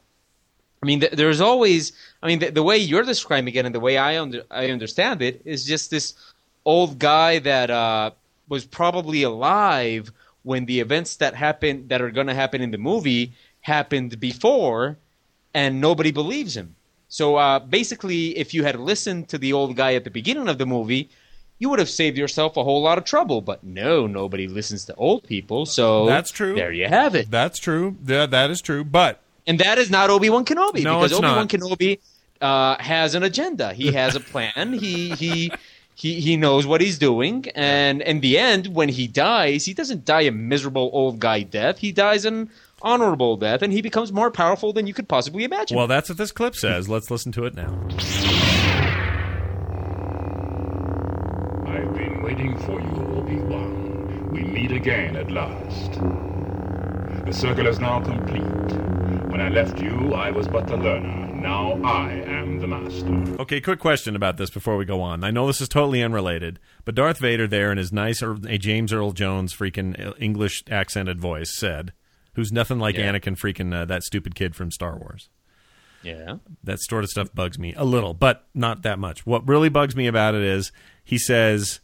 I mean, th- there's always. I mean, the, the way you're describing it and the way I under, I understand it is just this old guy that uh, was probably alive when the events that happen that are going to happen in the movie happened before, and nobody believes him. So uh, basically, if you had listened to the old guy at the beginning of the movie, you would have saved yourself a whole lot of trouble. But no, nobody listens to old people. So That's true. There you have it. That's true. Yeah, that is true. But And that is not Obi-Wan Kenobi, No, because it's Obi-Wan not. Kenobi uh, has an agenda. He has a plan. he he he he knows what he's doing. And in the end, when he dies, he doesn't die a miserable old guy death. He dies an honorable death, and he becomes more powerful than you could possibly imagine. well, that's what this clip says. Let's listen to it now. I've been waiting for you, Obi-Wan. We meet again at last. The circle is now complete. When I left you, I was but the learner. Now I am the master. Okay, quick question about this before we go on. I know this is totally unrelated, but Darth Vader there in his nice Earl- a James Earl Jones freaking English accented voice said, who's nothing like Yeah. Anakin freaking uh, that stupid kid from Star Wars. yeah. That sort of stuff bugs me a little, but not that much. What really bugs me about it is he says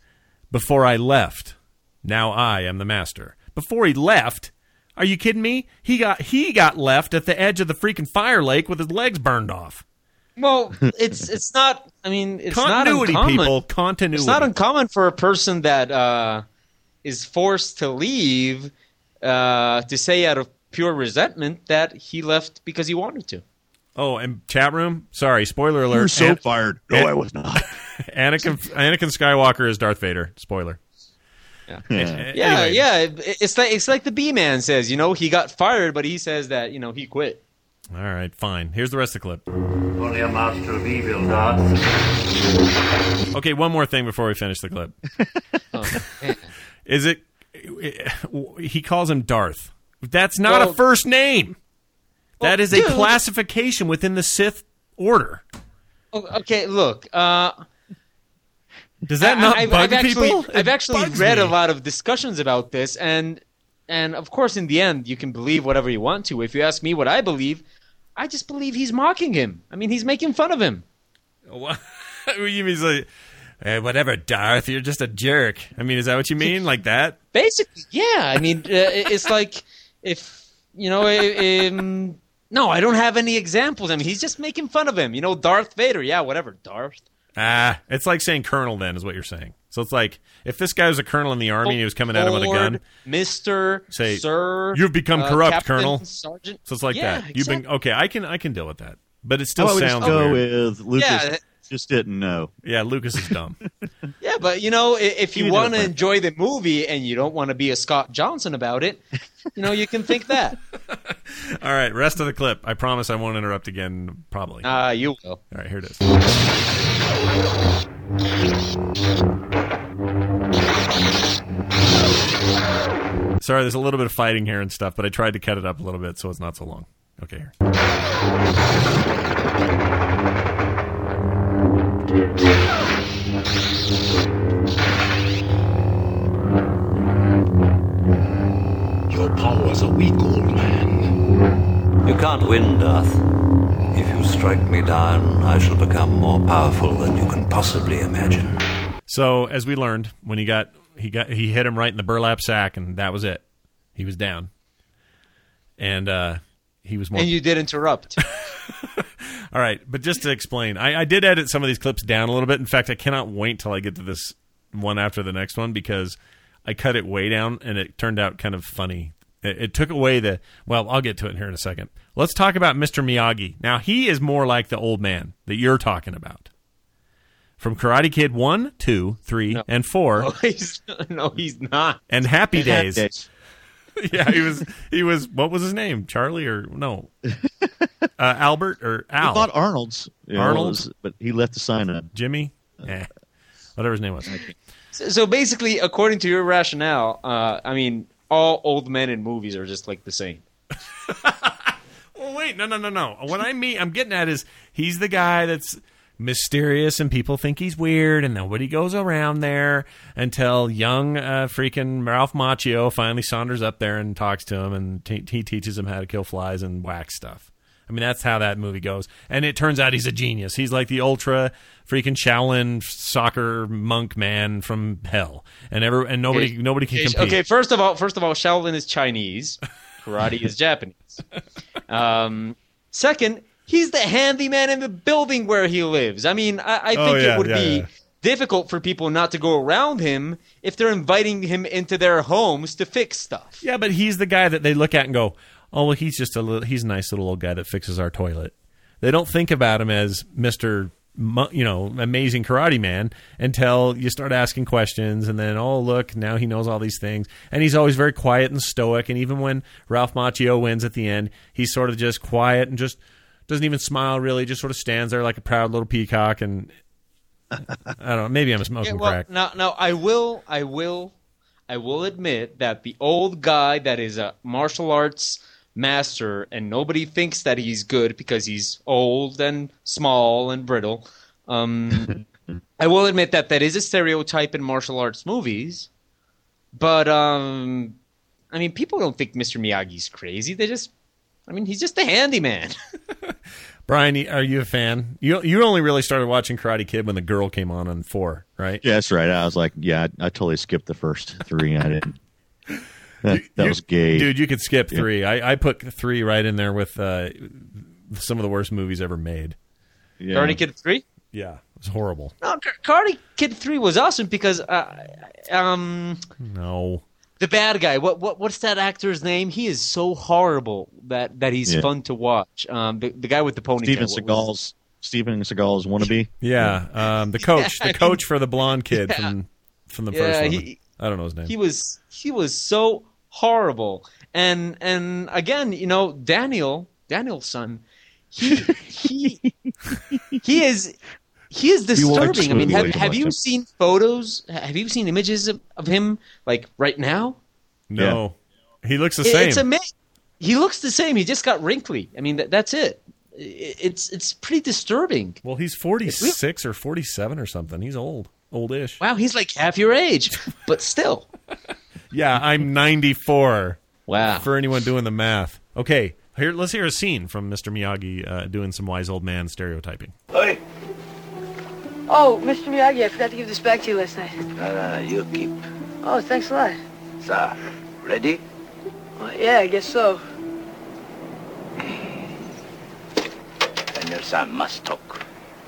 before I left. Now I am the master. Before he left? Are you kidding me? He got he got left at the edge of the freaking fire lake with his legs burned off. Well, it's it's not. I mean, it's continuity, not uncommon. people. Continuity. It's not uncommon for a person that uh, is forced to leave uh, to say out of pure resentment that he left because he wanted to. Oh, and chat room. Sorry, spoiler alert. You were so An- fired. No, An- I was not. Anakin Anakin Skywalker is Darth Vader. Spoiler. Yeah, Yeah. yeah, Anyway. yeah. It- It's like it's like the B-Man says. You know, he got fired, but he says that you know he quit. All right, fine. Here's the rest of the clip. Only a master of evil, Darth. Okay, one more thing before we finish the clip. Oh, man. Is it? He calls him Darth. That's not Well- a first name. Well, That is a dude. classification within the Sith order. Oh, okay, look. Uh, Does that I- not I've, bug I've actually, people? I've It actually bugs read me. a lot of discussions about this, and and of course, in the end, you can believe whatever you want to. If you ask me what I believe, I just believe he's mocking him. I mean, he's making fun of him. What? You mean like, eh, whatever, Darth? You're just a jerk. I mean, is that what you mean, like that? Basically, yeah. I mean, uh, it- it's like if you know. uh, Um, no, I don't have any examples. I mean, he's just making fun of him. You know, Darth Vader. Yeah, whatever, Darth. Ah, it's like saying colonel. Then is what you're saying. So it's like if this guy was a colonel in the army and he was coming at him with a gun. Lord, Mister, Say, Sir, "You've become uh, corrupt, Captain, Colonel." Sergeant. So it's like Yeah, that. You've been exactly. okay. I can I can deal with that, but it still How about we sounds just go weird. with Lucas Yeah. just didn't know. Yeah, Lucas is dumb. Yeah, but you know, i- if you You want to don't. enjoy the movie and you don't want to be a Scott Johnson about it, you know, you can think that. All right, rest of the clip. I promise I won't interrupt again. Probably. Uh, you will. All right, here it is. Sorry, there's a little bit of fighting here and stuff, but I tried to cut it up a little bit so it's not so long. Okay, here. Your powers are weak, old man. You can't win, Darth. If you strike me down, I shall become more powerful than you can possibly imagine. So, as we learned, when he got he got he hit him right in the burlap sack, and that was it. He was down, and uh, he was more. And you did interrupt. All right, but just to explain, I, I did edit some of these clips down a little bit. In fact, I cannot wait till I get to this one after the next one because I cut it way down, and it turned out kind of funny. It, it took away the... Well, I'll get to it here in a second. Let's talk about Mister Miyagi. Now, he is more like the old man that you're talking about. From Karate Kid one, two, three, No. and four, no, he's, no, he's not. and Happy Happy Days. Days. Yeah, he was. He was. What was his name? Charlie or no? Uh, Albert or I Al? thought Arnold's. you know, Arnold? was- but he left the sign up. Jimmy? Eh, whatever his name was. So, so basically, according to your rationale, uh, I mean, all old men in movies are just like the same. Well, wait, no, no, no, no. What I mean, I'm getting at is he's the guy that's mysterious and people think he's weird and nobody goes around there until young uh, freaking Ralph Macchio finally saunters up there and talks to him and t- he teaches him how to kill flies and wax stuff. I mean, that's how that movie goes. And it turns out he's a genius. He's like the ultra freaking Shaolin soccer monk man from hell. And every, and nobody Okay. nobody can Okay, compete. okay, first of all, first of all, Shaolin is Chinese, karate is Japanese. Um, second, he's the handyman in the building where he lives. I mean, I, I Oh, think yeah, it would yeah, be yeah. difficult for people not to go around him if they're inviting him into their homes to fix stuff. Yeah, but he's the guy that they look at and go, "Oh, well, he's just a little, he's a nice little old guy that fixes our toilet." They don't think about him as Mister Mu- you know, amazing karate man until you start asking questions, and then, oh, look, now he knows all these things. And he's always very quiet and stoic, and even when Ralph Macchio wins at the end, he's sort of just quiet and just doesn't even smile really, just sort of stands there like a proud little peacock. And I don't know, maybe I'm smoking Yeah, well, crack. now, now I will, I will, I will admit that the old guy that is a martial arts master and nobody thinks that he's good because he's old and small and brittle. Um, I will admit that that is a stereotype in martial arts movies, but um, I mean, people don't think Mister Miyagi's crazy. They just, I mean, he's just a handyman. Brian, are you a fan? You you only really started watching Karate Kid when the girl came on on four, right? Yeah, that's right. I was like, yeah, I, I totally skipped the first three. I didn't. That, that you, was gay. Dude, you could skip Yeah. three. I, I put three right in there with uh, some of the worst movies ever made. Yeah. Karate Kid three? Yeah, it was horrible. No, Kar- Karate Kid three was awesome because uh, um, No. the bad guy, what what what's that actor's name? He is so horrible that, that he's Yeah. fun to watch. Um, the, the guy with the ponytail. Steven what was- Seagal's Steven Seagal's wannabe. Yeah, um, the coach, Yeah, the coach for the blonde kid yeah. from from the Yeah, first one. he- I don't know his name. He was he was so horrible, and and again, you know, Daniel Daniel's son, he he he is he is You watch disturbing. I mean, movie, have you have watch you him. seen photos? Have you seen images of, of him like right now? no, he looks the It- same. It's ama- He looks the same. He just got wrinkly. I mean, that, that's it. It- It's it's pretty disturbing. well, he's forty-six or forty-seven or something. He's old, oldish. Wow, he's like half your age, but still. Yeah, I'm ninety-four. Wow. For anyone doing the math. Okay, here let's hear a scene from Mister Miyagi uh, doing some wise old man stereotyping. Hey, Oh, Mister Miyagi, I forgot to give this back to you last night. no, no, no, you keep. Oh, thanks a lot. Sir, ready? Well, yeah, I guess so. And your son must talk.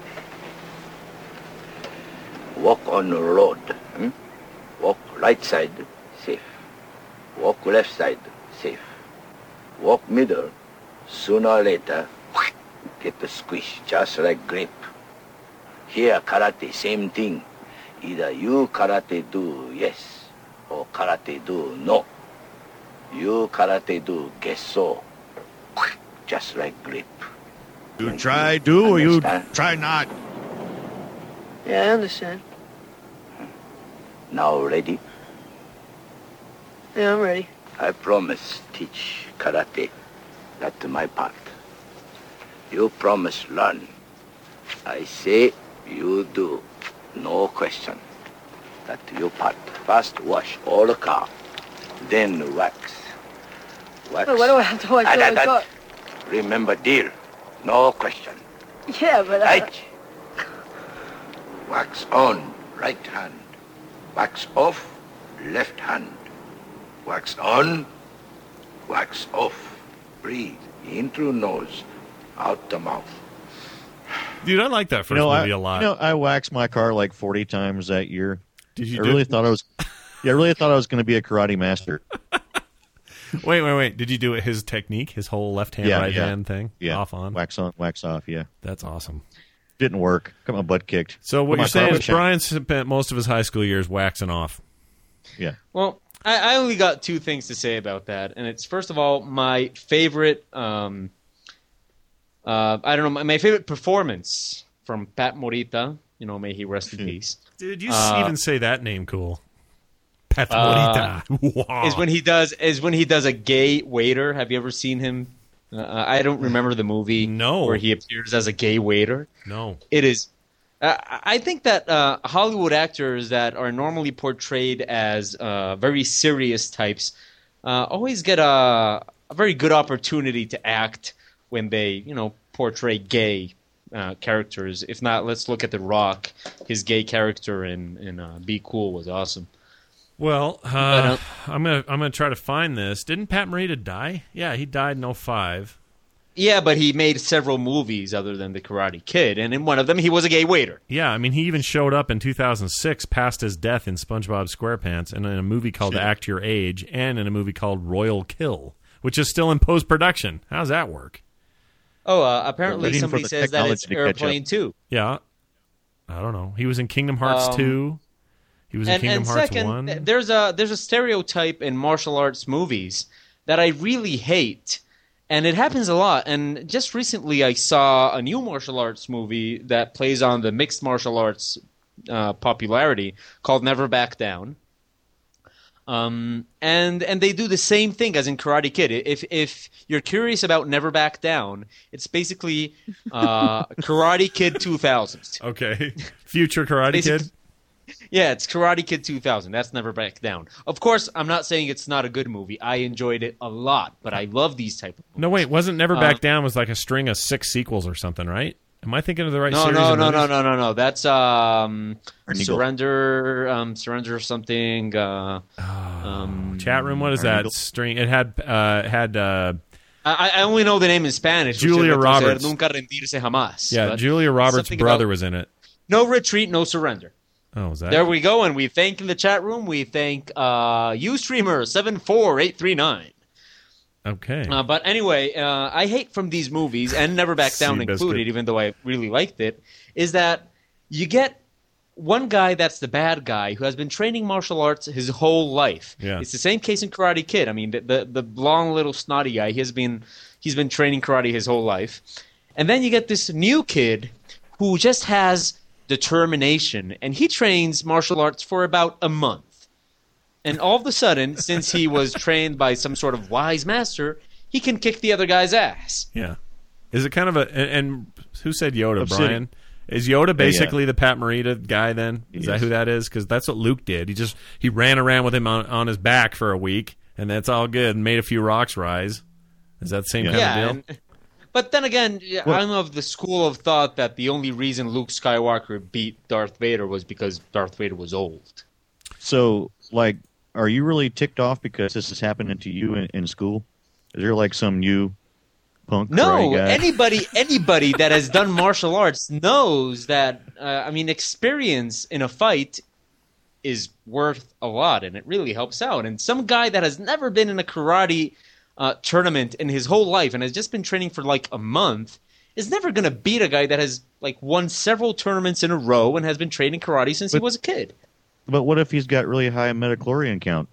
Walk on the road. Hmm? Walk right side, safe. Walk left side, safe. Walk middle. Sooner or later, get the squish, just like grape. Here, karate, same thing. Either you karate do yes, or karate do no. You karate do guess so. Just like grape. You try do or you Understand? try not. Yeah, I understand. Now ready? Yeah, I'm ready. I promise teach karate. That's my part. You promise learn. I say you do. No question. That's your part. First wash all the car. Then wax. Wax. Wait, why do I have to watch Ah, all that- the that- car? Remember deal. No question. Yeah, but I... Right. Wax on, right hand. Wax off, left hand. Wax on, wax off. Breathe in through nose, out the mouth. Dude, I like that first You know, I, movie a lot. You know, I waxed my car like forty times that year. Did you I do- really thought I was. Yeah, I really thought I was going to be a karate master. Wait, wait, wait. Did you do it his technique, his whole left hand, Yeah, right yeah. hand thing? Yeah, Off on? wax on, wax off. Yeah, That's awesome. didn't work. Got my butt kicked. So what Put my you're saying car is with check. Brian spent most of his high school years waxing off. Yeah. Well, I, I only got two things to say about that, and it's first of all my favorite. Um, uh, I don't know my, my favorite performance from Pat Morita. You know, may he rest in peace. Dude, you Uh, even say that name cool. Pat Uh, Morita. Wow. Is when he does is when he does a gay waiter. Have you ever seen him? Uh, I don't remember the movie. No. where he appears as a gay waiter. No. It is. Uh, I think that uh, Hollywood actors that are normally portrayed as uh, very serious types uh, always get a, a very good opportunity to act when they, you know, portray gay uh, characters. If not, let's look at The Rock. His gay character in in uh, Be Cool was awesome. Well, uh, uh, I'm gonna I'm gonna try to find this. Didn't Pat Morita die? Yeah, he died in oh five. Yeah, but he made several movies other than The Karate Kid, and in one of them he was a gay waiter. Yeah, I mean, he even showed up in two thousand six past his death in SpongeBob SquarePants and in a movie called Act Your Age and in a movie called Royal Kill, which is still in post-production. How does that work? Oh, uh, apparently Waiting for somebody the says that it's technology to catch Airplane up. two. Yeah. I don't know. He was in Kingdom Hearts Um, two. He was in And, Kingdom and Hearts second, one. th- there's a there's a stereotype in martial arts movies that I really hate, and it happens a lot. And just recently, I saw a new martial arts movie that plays on the mixed martial arts uh, popularity called Never Back Down. Um, and and they do the same thing as in Karate Kid. If if you're curious about Never Back Down, it's basically uh, Karate Kid two thousands. Okay. Future Karate Basic- Kid? Yeah, it's Karate Kid two thousand. That's Never Back Down. Of course, I'm not saying it's not a good movie. I enjoyed it a lot, but I love these type of movies. No, wait, wasn't Never Back Uh, Down was like a string of six sequels or something, right? Am I thinking of the right No, series no, of no, movies? no, no, no, no. That's um, Ernie Surrender, um, Surrender or something. Uh, um, Chat room, what is Ernie that Gold. string? It had uh, it had uh, I, I only know the name in Spanish. which Julia is Roberts. Nunca rendirse jamás. yeah, but Julia Roberts' something brother about was in it. No retreat, no surrender. Oh, was that? There we go, and we thank in the chat room. We thank uh, Ustreamer seven four eight three nine. Okay. Uh, but anyway, uh, I hate from these movies, and Never Back Down Seabiscuit. included, even though I really liked it, is that you get one guy that's the bad guy who has been training martial arts his whole life. Yeah. It's the same case in Karate Kid. I mean, the, the the long little snotty guy, he has been he's been training karate his whole life, and then you get this new kid who just has determination, and he trains martial arts for about a month. And all of a sudden, since he was trained by some sort of wise master, he can kick the other guy's ass. Yeah. Is it kind of a and, and who said Yoda, Obsidian. Brian? Is Yoda basically the Pat Morita guy then? Is that Yes. who that is? Because that's what Luke did. He just he ran around with him on, on his back for a week, and that's all good, and made a few rocks rise. Is that the same Yeah. kind Yeah, of deal? and, but then again, yeah, Well- I'm of the school of thought that the only reason Luke Skywalker beat Darth Vader was because Darth Vader was old. So, like, are you really ticked off because this is happening to you in, in school? Is there like some new punk No, karate guy? anybody anybody that has done martial arts knows that. Uh, I mean, experience in a fight is worth a lot, and it really helps out. And some guy that has never been in a karate uh, tournament in his whole life and has just been training for like a month is never going to beat a guy that has like won several tournaments in a row and has been training karate since he But- was a kid. But what if he's got really high metachlorian count?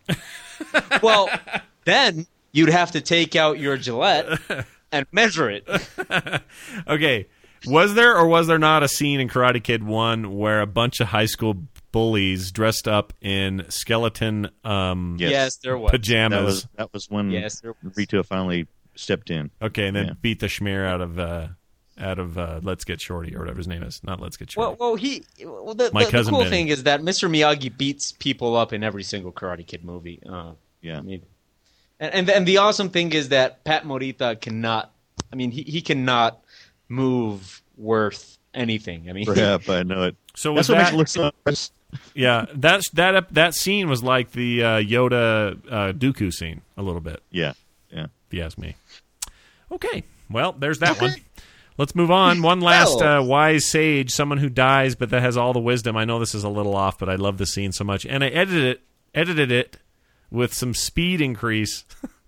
Well, then you'd have to take out your Gillette and measure it. Okay. Was there or was there not a scene in Karate Kid one where a bunch of high school bullies dressed up in skeleton um, Yes. Yes, there was. pajamas? That was that was when Yes, there was. Rito finally stepped in. Okay, and then Yeah. beat the schmear out of uh, out of uh, Let's Get Shorty or whatever his name is. Not Let's Get Shorty. Well, well, he. Well, the, My the, the cousin cool Benny. thing is that Mister Miyagi beats people up in every single Karate Kid movie. Uh, Yeah. I mean, and, and and the awesome thing is that Pat Morita cannot. I mean, he he cannot move worth anything. I mean, he- Yep, I know it. So was That's what makes that it look so impressive. yeah? That's that ep- that scene was like the uh, Yoda uh, Dooku scene a little bit. Yeah, yeah. If you ask me. Okay, well, there's that one. Let's move on. One last Well. uh, wise sage, someone who dies but that has all the wisdom. I know this is a little off, but I love the scene so much, and I edited it, edited it with some speed increase,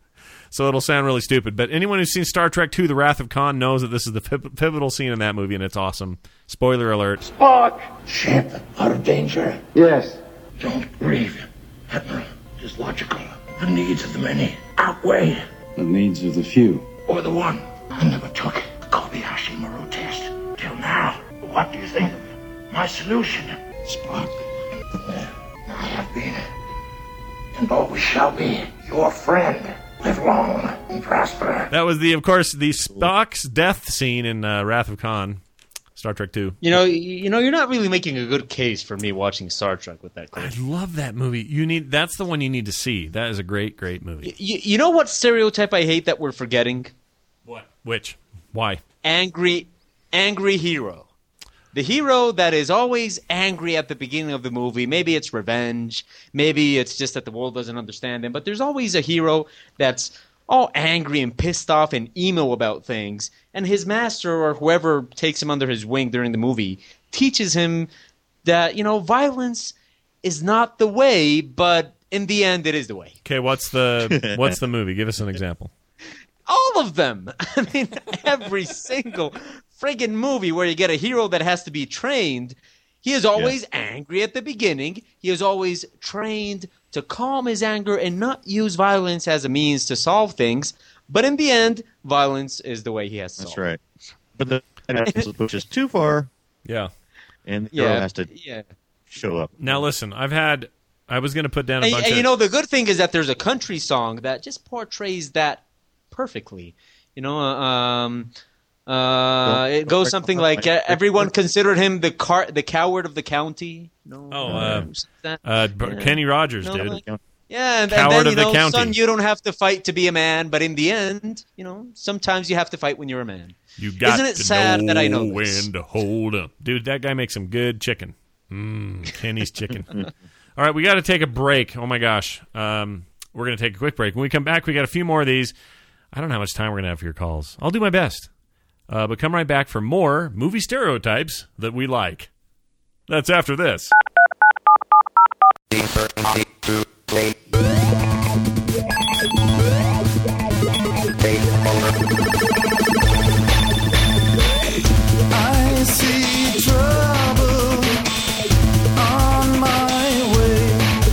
so it'll sound really stupid. But anyone who's seen Star Trek two: The Wrath of Khan knows that this is the pip- pivotal scene in that movie, and it's awesome. Spoiler alert. Spock! Ship out of danger? Yes. Don't grieve, Admiral. It is logical. The needs of the many outweigh The needs of the few. or the one. I never took the Kobayashi Maru test till now. What do you think of my solution? Spock. I have been and always shall be your friend. Live long and prosper. That was the, of course, the Spock's death scene in uh, Wrath of Khan, Star Trek two. you know, you you know, you're not really making a good case for me watching Star Trek with that clip. I love that movie. You need that's the one you need to see. That is a great, great movie. You, you know what stereotype I hate that we're forgetting? What? Which? Why? Angry, angry hero. The hero that is always angry at the beginning of the movie. Maybe it's revenge. Maybe it's just that the world doesn't understand him. But there's always a hero that's all angry and pissed off and emo about things. And his master or whoever takes him under his wing during the movie teaches him that, you know, violence is not the way, but in the end it is the way. Okay, what's the what's the movie? Give us an example. All of them. I mean, every single friggin' movie where you get a hero that has to be trained, he is always angry at the beginning. He is always trained to calm his anger and not use violence as a means to solve things. But in the end, violence is the way he has to That's solve right. But the it pushes too far, Yeah. and the Yeah, hero has to yeah. show up. Now listen, I've had I was going to put down a And, bunch and of you know, the good thing is that there's a country song that just portrays that perfectly. You know, uh, um, Uh, it goes something like uh, everyone considered him the car- the coward of the county. No, Oh, uh, that- uh, yeah. Kenny Rogers, No, dude. like- Yeah, and, and Coward then, you of the know, county. son, you don't have to fight to be a man, but in the end, you know, sometimes you have to fight when you're a man. You got Isn't it to sad know that I know when this? to hold up. Dude, that guy makes some good chicken. Mmm, Kenny's chicken. All right, we got to take a break. Oh, my gosh. Um, we're going to take a quick break. When we come back, we got a few more of these. I don't know how much time we're going to have for your calls. I'll do my best. Uh, but come right back for more movie stereotypes that we like. That's after this. I see trouble on my way.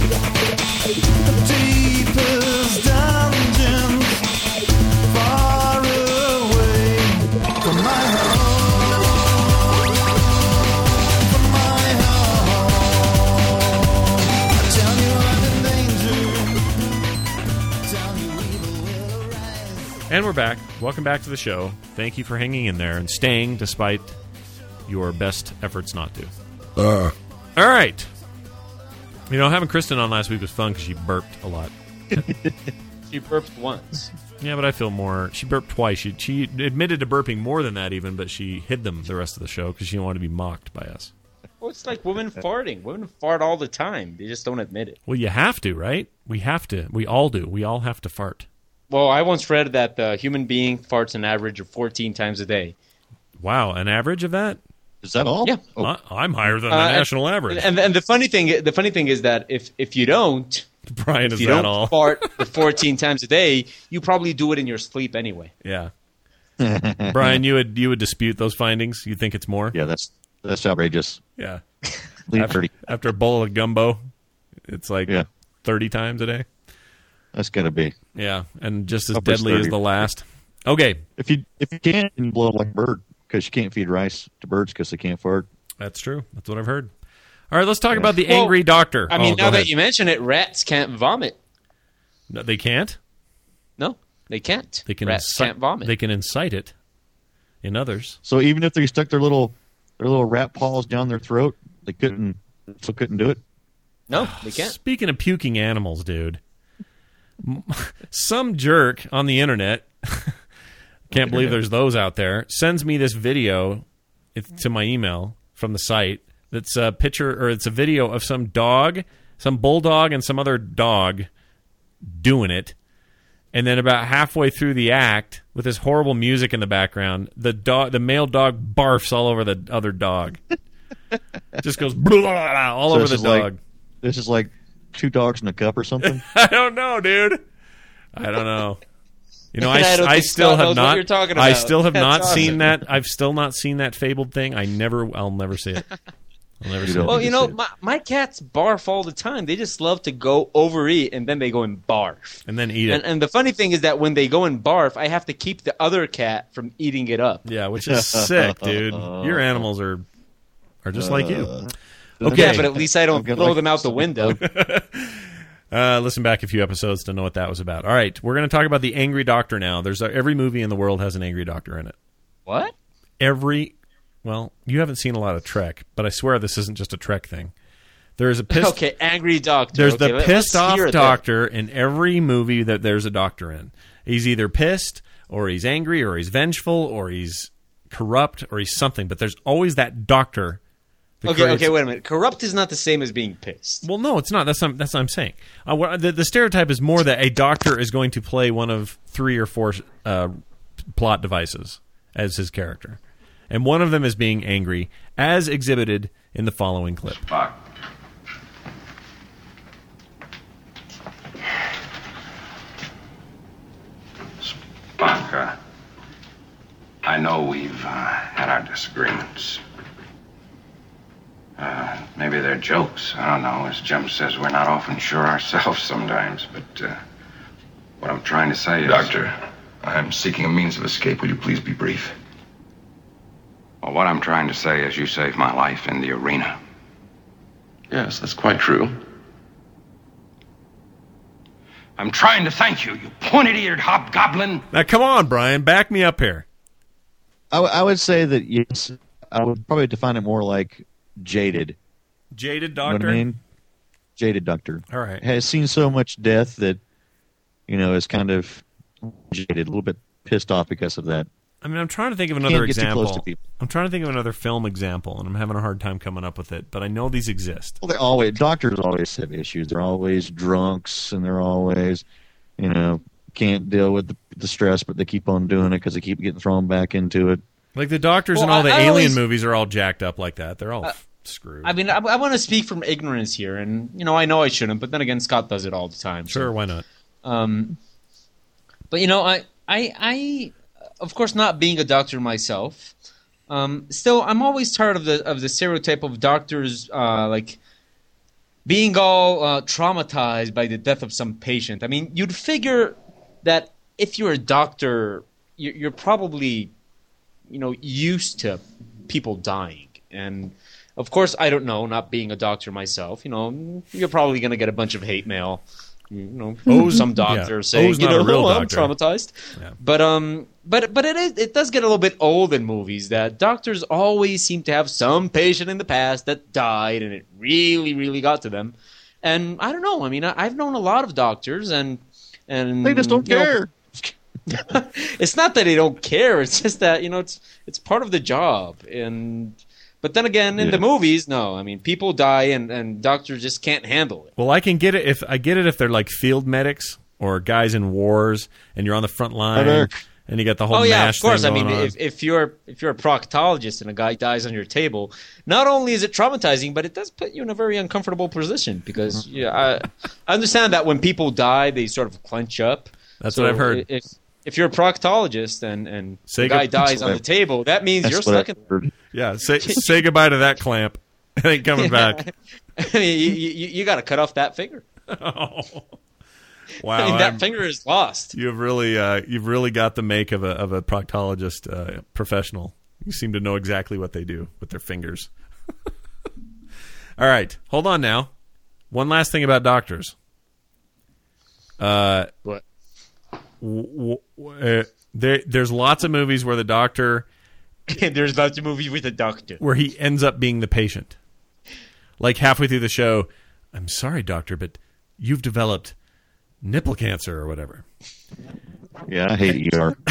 Deepest dungeons, far away from my home, from my home. I tell you I'm in danger. Tell you evil will arise. And we're back. Welcome back to the show. Thank you for hanging in there and staying despite your best efforts not to. Uh. All right. You know, having Kristen on last week was fun because she burped a lot. She burped once. Yeah, but I feel more... She burped twice. She, she admitted to burping more than that even, but she hid them the rest of the show because she didn't want to be mocked by us. Well, it's like women farting. Women fart all the time. They just don't admit it. Well, you have to, right? We have to. We all do. We all have to fart. Well, I once read that the human being farts an average of fourteen times a day. Wow, an average of that? Is that all? Yeah. Oh. I- I'm higher than the Uh, national and, average. And, and the funny thing, the funny thing is that if, if you don't, Brian, if is you that don't all? fart the fourteen times a day, you probably do it in your sleep anyway. Yeah. Brian, you would you would dispute those findings? You think it's more? Yeah, that's that's outrageous. Yeah. Leave after, thirty. after a bowl of gumbo, it's like Yeah. thirty times a day. That's gotta be. Yeah, and just as Upwards deadly as thirty. the last. Okay, If you if you can't, you blow up like a bird because you can't feed rice to birds because they can't fart. that's true. That's what I've heard. All right, let's talk Yeah. about the Well, angry doctor. I mean, Oh, go now that ahead. you mention it, rats can't vomit. No, they can't. No, they can't. They can Rats incite, can't vomit. They can incite it in others. So even if they stuck their little their little rat paws down their throat, they couldn't still couldn't do it. No, they can't. Speaking of puking animals, dude, some jerk on the internet, can't believe there's those out there, sends me this video it- to my email from the site. That's a picture, or it's a video of some dog, some bulldog, and some other dog doing it. And then about halfway through the act, with this horrible music in the background, the dog, the male dog, barfs all over the other dog. Just goes blah, blah, blah, all So over this the is like- dog. This is like two dogs in a cup or something. I don't know, dude. I don't know. You know, I, I don't I think still Scott have knows what not. you're talking I about. still have That's not awesome. seen that. I've still not seen that fabled thing. I never. I'll never see it. I'll never You see don't. it. Well, need you to know, see it. my, my cats barf all the time. They just love to go overeat and then they go and barf. And then eat it. And, and the funny thing is that when they go and barf, I have to keep the other cat from eating it up. Yeah, which is sick, dude. Your animals are are just like you. Okay, Yeah, but at least I don't I've got, throw like, them out the window. Uh, listen back a few episodes to know what that was about. All right, we're going to talk about the Angry Doctor now. There's a, every movie in the world has an Angry Doctor in it. What? Every, well, you haven't seen a lot of Trek, but I swear this isn't just a Trek thing. There is a pissed, Okay, angry doctor. there's Okay, the let- pissed let's off hear it doctor in every movie that there's a doctor in. He's either pissed, or he's angry, or he's vengeful, or he's corrupt, or he's something. But there's always that doctor. that Okay, creates- okay, wait a minute. Corrupt is not the same as being pissed. Well, no, it's not. That's not, that's what I'm saying. Uh, what, the, the stereotype is more that a doctor is going to play one of three or four uh, plot devices as his character. And one of them is being angry, as exhibited in the following clip. Spock. Spock, uh, I know we've uh, had our disagreements. Uh, maybe they're jokes. I don't know. As Jim says, we're not often sure ourselves sometimes. But uh, what I'm trying to say is... Doctor, I'm seeking a means of escape. Will you please be brief? Well, what I'm trying to say is you saved my life in the arena. Yes, that's quite true. I'm trying to thank you, you pointed-eared hobgoblin. Now, come on, Brian. Back me up here. I, I would say that yes. I would probably define it more like jaded. Jaded You know doctor? what I mean? Jaded doctor. All right. Has seen so much death that, you know, is kind of jaded, a little bit pissed off because of that. I mean, I'm trying to think of another Can't get too example. close to people. I'm trying to think of another film example, and I'm having a hard time coming up with it, but I know these exist. Well, they always doctors always have issues. They're always drunks, and they're always, you know, can't deal with the, the stress, but they keep on doing it because they keep getting thrown back into it. Like the doctors Well, in all the I- I Alien always- movies are all jacked up like that. They're all Uh, f- screwed. I mean, I, I want to speak from ignorance here, and you know, I know I shouldn't, but then again, Scott does it all the time. Sure, so. why not? Um, but you know, I, I, I, of course, not being a doctor myself, um, still, I'm always tired of the of the stereotype of doctors, uh, like being all uh, traumatized by the death of some patient. I mean, you'd figure that if you're a doctor, you're, you're probably, you know, used to people dying. And of course, I don't know, not being a doctor myself, you know, you're probably going to get a bunch of hate mail. You know, O's- some doctors yeah. saying, O's you not know, a real oh, I'm doctor." traumatized. Yeah. But um, but but it is, it does get a little bit old in movies that doctors always seem to have some patient in the past that died, and it really, really got to them. And I don't know. I mean, I, I've known a lot of doctors, and and They just don't you know, care. it's not that they don't care. It's just that, you know, it's it's part of the job. And but then again, in Yeah. the movies, no. I mean, people die, and, and doctors just can't handle it. Well, I can get it if I get it if they're like field medics or guys in wars, and you're on the front line, Eric. and you got the whole Oh yeah, MASH of course. I thing mean, going on. if, if you're if you're a proctologist and a guy dies on your table, not only is it traumatizing, but it does put you in a very uncomfortable position because yeah, I, I understand that when people die, they sort of clench up. That's So what I've heard. If if you're a proctologist and and Say the guy good- dies on the table, that means That's you're what stuck I've in. heard. Yeah, say say goodbye to that clamp. It ain't coming back. I mean, you, you, you got to cut off that finger. Oh. Wow, I mean, that I'm- finger is lost. You've really, uh, you've really got the make of a of a proctologist uh, professional. You seem to know exactly what they do with their fingers. All right, hold on now. One last thing about doctors. Uh, what? W- w- uh, there, there's lots of movies where the doctor, There's lots of movies with a doctor. where he ends up being the patient. Like halfway through the show, I'm sorry, doctor, but you've developed nipple cancer or whatever. Yeah, I hate E R.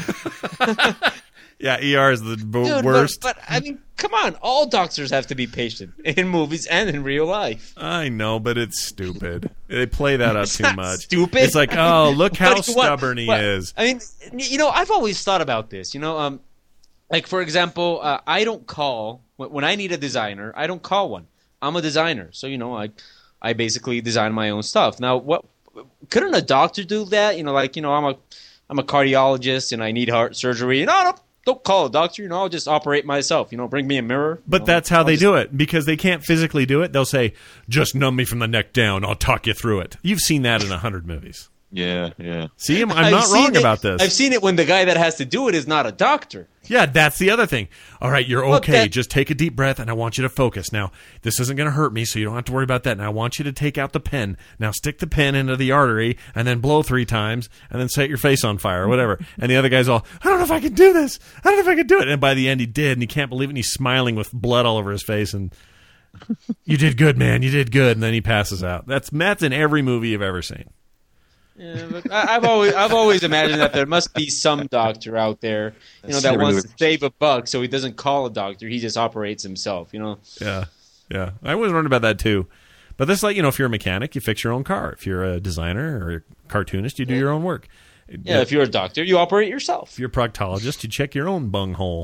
Yeah, E R is the b- Dude, worst. But, but I mean, come on! All doctors have to be patient in movies and in real life. I know, but it's stupid. They play that up It's too not much. stupid. It's like, oh, look how But what- stubborn he what- is. I mean, you know, I've always thought about this. You know, um, like for example, uh, I don't call when when I need a designer. I don't call one. I'm a designer, so you know, I I basically design my own stuff. Now, what couldn't a doctor do that? You know, like you know, I'm a I'm a cardiologist and I need heart surgery. No, no, don't call a doctor. You know, I'll just operate myself. You know, bring me a mirror. But you know, that's how I'll they just- do it because they can't physically do it. They'll say, "Just numb me from the neck down. I'll talk you through it." You've seen that in a hundred movies. Yeah, yeah. See, I'm, I'm I've not seen wrong it- about this. I've seen it when the guy that has to do it is not a doctor. Yeah, that's the other thing. All right, you're Look, okay. that- Just take a deep breath, and I want you to focus. Now, this isn't going to hurt me, so you don't have to worry about that. Now, I want you to take out the pen. Now, stick the pen into the artery, and then blow three times, and then set your face on fire, or whatever. And the other guy's all, I don't know if I can do this. I don't know if I can do it. And by the end, he did, and he can't believe it, and he's smiling with blood all over his face, and you did good, man. You did good. And then he passes out. That's, that's in every movie you've ever seen. Yeah, but I, I've always I've always imagined that there must be some doctor out there, you know, that Never wants knew to save a buck, so he doesn't call a doctor; he just operates himself. You know. Yeah, yeah. I always wondered about that too. But this, like, you know, if you're a mechanic, you fix your own car. If you're a designer or a cartoonist, you do your own work. Yeah, if you're a doctor, you operate yourself. If you're a proctologist, you check your own bunghole.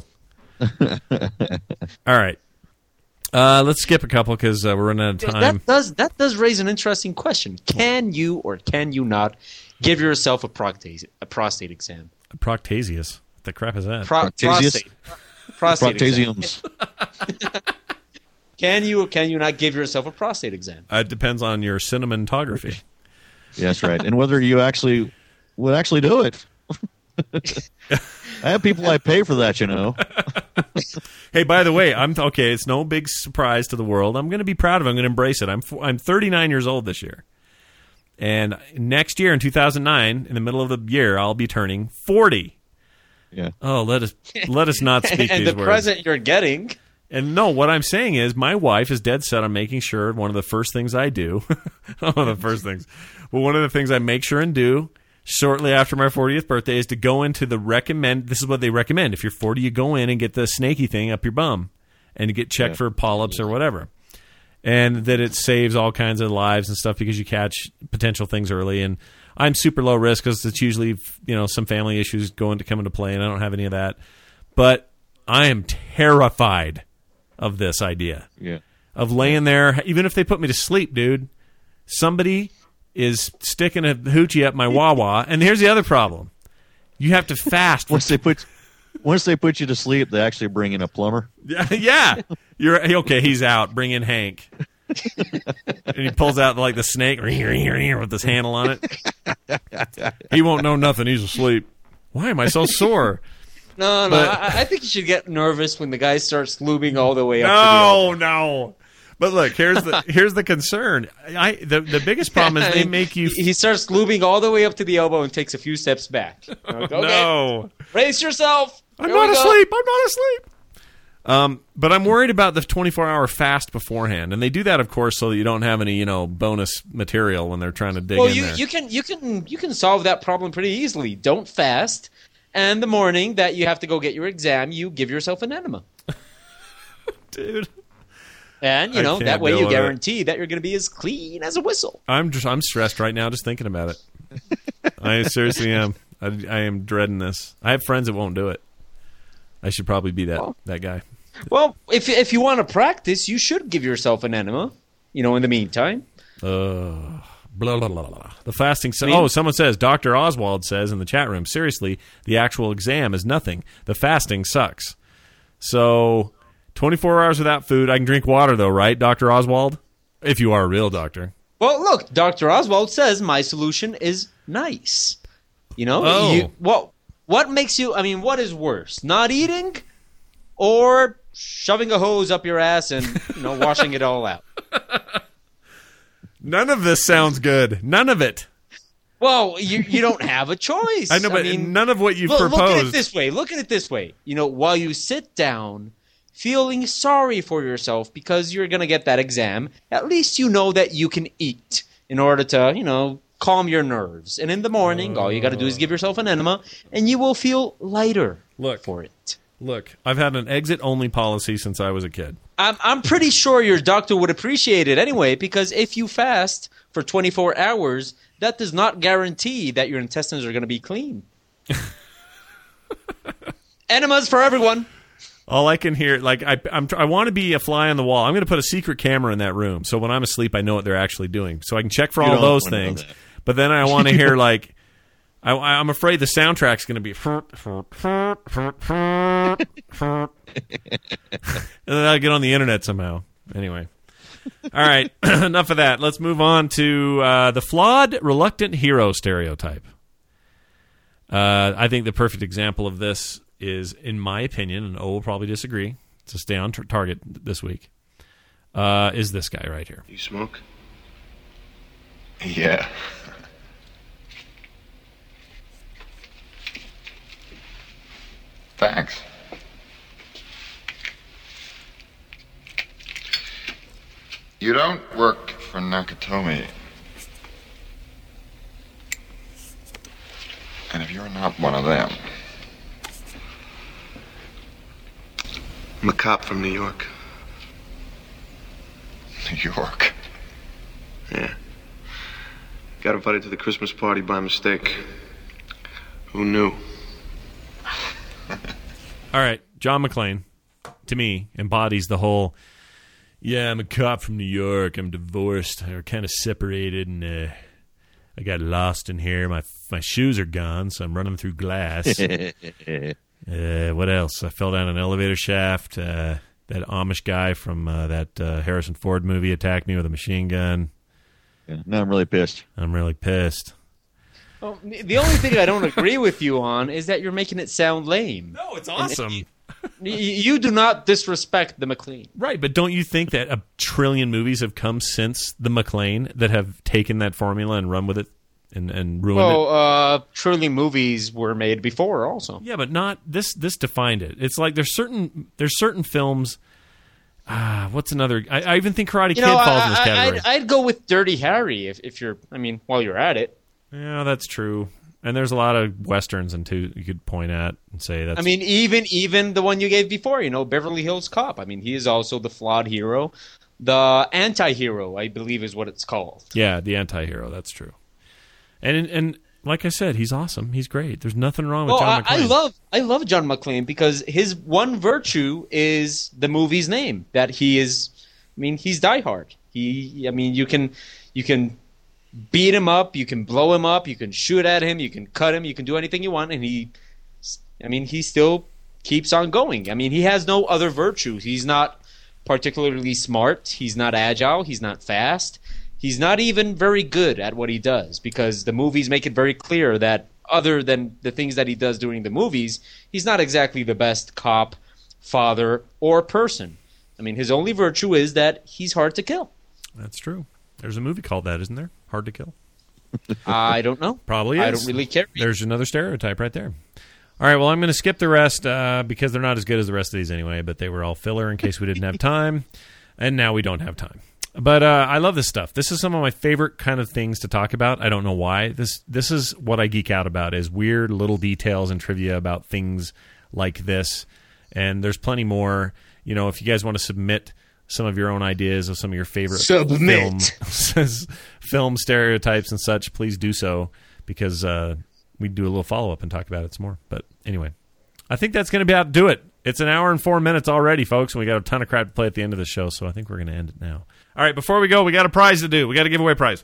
All right. Uh, let's skip a couple because uh, we're running out of time. That does that does raise an interesting question. Can you or can you not give yourself a prostate a prostate exam? Proctasius. What the crap is that? Pro- Proctasius? prostate. Prostate exam. Proctasiums. Can you or can you not give yourself a prostate exam? Uh, it depends on your cinematography. Yeah, that's right. And whether you actually would actually do it. I have people I pay for that, you know. Hey, by the way, I'm okay. It's no big surprise to the world. I'm going to be proud of it. I'm going to embrace it. I'm I'm thirty-nine years old this year, and next year in two thousand nine, in the middle of the year, I'll be turning forty. Yeah. Oh, let us let us not speak and these the words. present you're getting. And no, what I'm saying is my wife is dead set on making sure one of the first things I do, one of the first things, well, one of the things I make sure and do shortly after my fortieth birthday is to go into the recommend. This is what they recommend. If you're forty, you go in and get the snaky thing up your bum and get checked Yeah. for polyps or whatever. And that it saves all kinds of lives and stuff because you catch potential things early. And I'm super low risk because it's usually, you know, some family issues going to come into play, and I don't have any of that. But I am terrified of this idea. Yeah. Of laying there, even if they put me to sleep, dude, somebody is sticking a hoochie up my wah-wah. And here's the other problem. You have to fast. Once they put once they put you to sleep, they actually bring in a plumber. Yeah, yeah. You're okay, he's out. Bring in Hank. And he pulls out like the snake with this handle on it. He won't know nothing. He's asleep. Why am I so sore? No, no, But- I, I think you should get nervous when the guy starts lubing all the way up No, to the no. But look, here's the here's the concern. I the, the biggest problem is they make you. He, he starts lubing all the way up to the elbow and takes a few steps back. You're like, okay, No, brace yourself. I'm Here we not go. asleep. I'm not asleep. Um, but I'm worried about the twenty-four hour fast beforehand, and they do that, of course, so that you don't have any, you know, bonus material when they're trying to dig Well, in you, there. you can you can you can solve that problem pretty easily. Don't fast, and the morning that you have to go get your exam, you give yourself an enema, dude. And you I know can't that way deal you with it. guarantee that you're going to be as clean as a whistle. I'm just I'm stressed right now just thinking about it. I seriously am. I, I am dreading this. I have friends that won't do it. I should probably be that Well. that guy. Well, if if you want to practice, you should give yourself an enema. You know, in the meantime. Uh, blah, blah, blah, blah. The fasting. I mean- oh, someone says Doctor Oswald says in the chat room. Seriously, the actual exam is nothing. The fasting sucks. So, twenty-four hours without food. I can drink water though, right, Doctor Oswald? If you are a real doctor. Well, look, Doctor Oswald says my solution is nice. You know, Oh. you, what what makes you? I mean, what is worse, not eating, or shoving a hose up your ass and you know washing it all out? None of this sounds good. None of it. Well, you you don't have a choice. I know, but mean, none of what you've look, proposed. Look at it this way. Look at it this way. You know, while you sit down, feeling sorry for yourself because you're going to get that exam, at least you know that you can eat in order to, you know, calm your nerves. And in the morning, all you got to do is give yourself an enema, and you will feel lighter Look. for it. Look, I've had an exit-only policy since I was a kid. I'm I'm pretty sure your doctor would appreciate it anyway, because if you fast for twenty-four hours, that does not guarantee that your intestines are going to be clean. Enemas for everyone. All I can hear, like, I I'm, I want to be a fly on the wall. I'm going to put a secret camera in that room, so when I'm asleep, I know what they're actually doing, so I can check for You all don't those wanna know things. that. But then I want to hear, like, I, I'm afraid the soundtrack's going to be, and then I'll get on the internet somehow. Anyway, all right, enough of that. Let's move on to uh, the flawed, reluctant hero stereotype. Uh, I think the perfect example of this is, in my opinion, and O will probably disagree, to stay on tar- target this week, uh, is this guy right here. You smoke? Yeah. Thanks. You don't work for Nakatomi. And if you're not one of them, I'm a cop from New York. New York. Yeah. Got invited to the Christmas party by mistake. Who knew? All right, John McClane, to me, embodies the whole, yeah, I'm a cop from New York, I'm divorced, or kind of separated, and uh, I got lost in here. My my shoes are gone, so I'm running through glass. uh, what else? I fell down an elevator shaft. Uh, that Amish guy from uh, that uh, Harrison Ford movie attacked me with a machine gun. Yeah, no, I'm really pissed. I'm really pissed. Well, the only thing I don't agree with you on is that you're making it sound lame. No, it's awesome. You, you do not disrespect the McLean. Right, but don't you think that a trillion movies have come since the McClane that have taken that formula and run with it and, and ruined Well, it. uh, truly movies were made before also. Yeah, but not this. This defined it. It's like there's certain there's certain films. Ah, what's another? I, I even think Karate You Kid know, falls I, in this I- category. I'd, I'd go with Dirty Harry if, if you're. I mean, while you're at it. Yeah, that's true. And there's a lot of westerns and too you could point at and say that's. I mean, even even the one you gave before, you know, Beverly Hills Cop. I mean, he is also the flawed hero, the anti-hero, I believe, is what it's called. yeah, the anti-hero. That's true. And and like I said, he's awesome. He's great. There's nothing wrong with Well, John I, McClane. I love I love John McClane because his one virtue is the movie's name. That he is. I mean, he's Die Hard. He. I mean, you can you can. beat him up, you can blow him up, you can shoot at him, you can cut him, you can do anything you want, and he, I mean, he still keeps on going. I mean, he has no other virtues. He's not particularly smart, he's not agile, he's not fast, he's not even very good at what he does, because the movies make it very clear that other than the things that he does during the movies, he's not exactly the best cop, father, or person. I mean, his only virtue is that he's hard to kill. That's true. There's a movie called that, isn't there? Hard to Kill. I don't know. Probably is. I don't really care. There's another stereotype right there. All right, well, I'm going to skip the rest uh, because they're not as good as the rest of these anyway, but they were all filler in case we didn't have time, and now we don't have time. But uh, I love this stuff. This is some of my favorite kind of things to talk about. I don't know why. This this is what I geek out about, is weird little details and trivia about things like this, and there's plenty more. You know, if you guys want to submit some of your own ideas of some of your favorite film, film stereotypes and such, please do so, because uh, we do a little follow-up and talk about it some more. But anyway, I think that's going to be about to do it. It's an hour and four minutes already, folks, and we got a ton of crap to play at the end of the show, so I think we're going to end it now. All right, before we go, we got a prize to do. We got to give away a prize.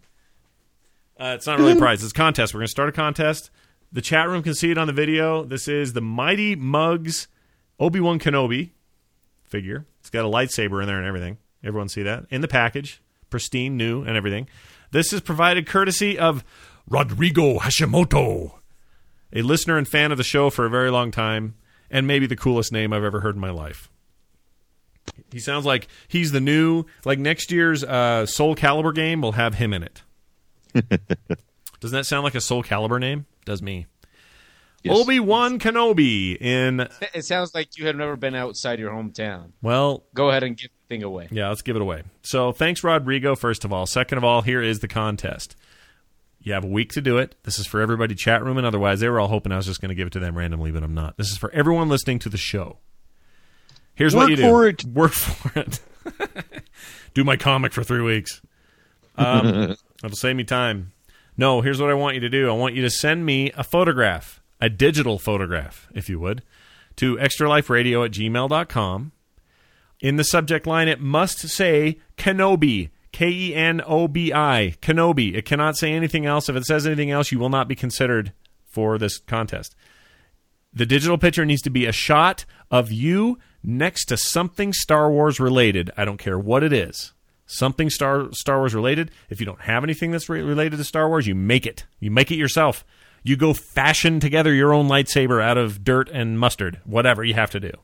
Uh, it's not really a prize. It's a contest. We're going to start a contest. The chat room can see it on the video. This is the Mighty Mugs Obi-Wan Kenobi figure. It's got a lightsaber in there and everything. Everyone see that? In the package. Pristine, new, and everything. This is provided courtesy of Rodrigo Hashimoto, a listener and fan of the show for a very long time, and maybe the coolest name I've ever heard in my life. He sounds like he's the new, like next year's uh, Soul Calibur game will have him in it. Doesn't that sound like a Soul Calibur name? Does me. Yes. Obi-Wan Kenobi in... It sounds like you have never been outside your hometown. Well... Go ahead and give the thing away. Yeah, let's give it away. So, thanks, Rodrigo, first of all. Second of all, here is the contest. You have a week to do it. This is for everybody, chat room and otherwise. They were all hoping I was just going to give it to them randomly, but I'm not. This is for everyone listening to the show. Here's Work what you do. for it. Work for it. Do my comic for three weeks. Um, that'll save me time. No, here's what I want you to do. I want you to send me a photograph. A digital photograph, if you would, to extraliferadio at gmail dot com. In the subject line, it must say Kenobi, K E N O B I, Kenobi. It cannot say anything else. If it says anything else, you will not be considered for this contest. The digital picture needs to be a shot of you next to something Star Wars related. I don't care what it is. Something Star Star Wars related. If you don't have anything that's re- related to Star Wars, you make it. You make it yourself. You go fashion together your own lightsaber out of dirt and mustard, whatever you have to do.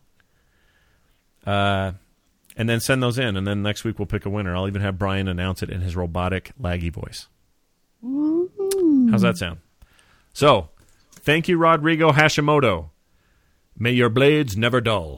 Uh, and then send those in, and then next week we'll pick a winner. I'll even have Brian announce it in his robotic, laggy voice. Ooh. How's that sound? So, thank you, Rodrigo Hashimoto. May your blades never dull.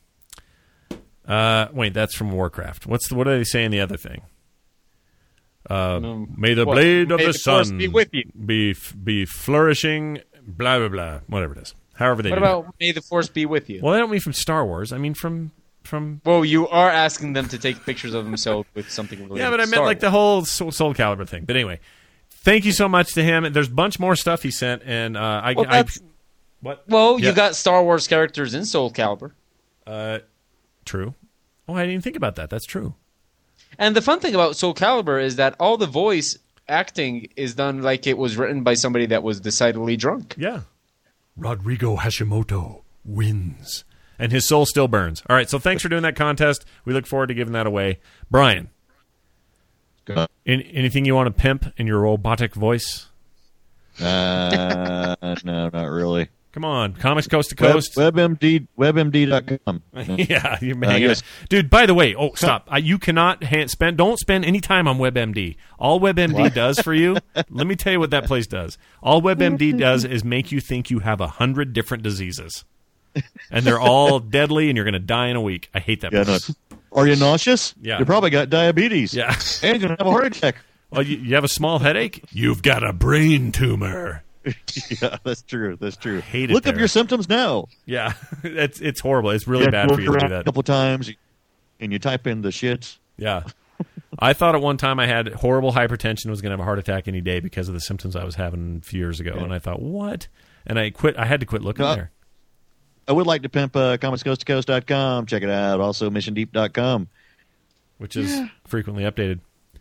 Uh, wait, that's from Warcraft. What's the, what do they say in the other thing? Uh, um, may the what? blade of May the, the force sun be with you. be be flourishing, blah, blah, blah, whatever it is. However they What do about it. May the Force be with you? Well, I don't mean from Star Wars. I mean from... from. Well, you are asking them to take pictures of themselves with something related Yeah, but I to meant Star like the whole Soul, Soul Calibur thing. But anyway, thank you so much to him. There's a bunch more stuff he sent, and uh, I... Well, I that's- what? Well, Yeah. you got Star Wars characters in Soul Calibur. Uh, true. Oh, I didn't even think about that. That's true. And the fun thing about Soul Calibur is that all the voice acting is done like it was written by somebody that was decidedly drunk. Yeah. Rodrigo Hashimoto wins. And his soul still burns. All right, so thanks for doing that contest. We look forward to giving that away. Brian, Go. in, anything you want to pimp in your robotic voice? Uh, no, not really. Come on. Comics Coast to Coast. Web, WebMD, WebMD dot com. yeah, you Uh, may. yes. Dude, by the way, oh, stop. Uh, you cannot hand, spend, don't spend any time on WebMD. All WebMD What? does for you, let me tell you what that place does. All WebMD does is make you think you have a hundred different diseases. And they're all deadly, and you're going to die in a week. I hate that Yeah, place. no. Are you nauseous? Yeah. You probably got diabetes. Yeah. And you're going to have a heart attack. Well, you, you have a small headache? You've got a brain tumor. Yeah, that's true. That's true. Hate it Look up there. your symptoms now. Yeah, it's it's horrible. It's really Yeah, bad look for you to do around that. A couple times, and you type in the shits. Yeah. I thought at one time I had horrible hypertension, was going to have a heart attack any day because of the symptoms I was having a few years ago. Yeah. And I thought, what? And I quit. I had to quit looking No, there. I would like to pimp uh, comics coast to coast dot com. Check it out. Also, mission deep dot com. Which is frequently updated.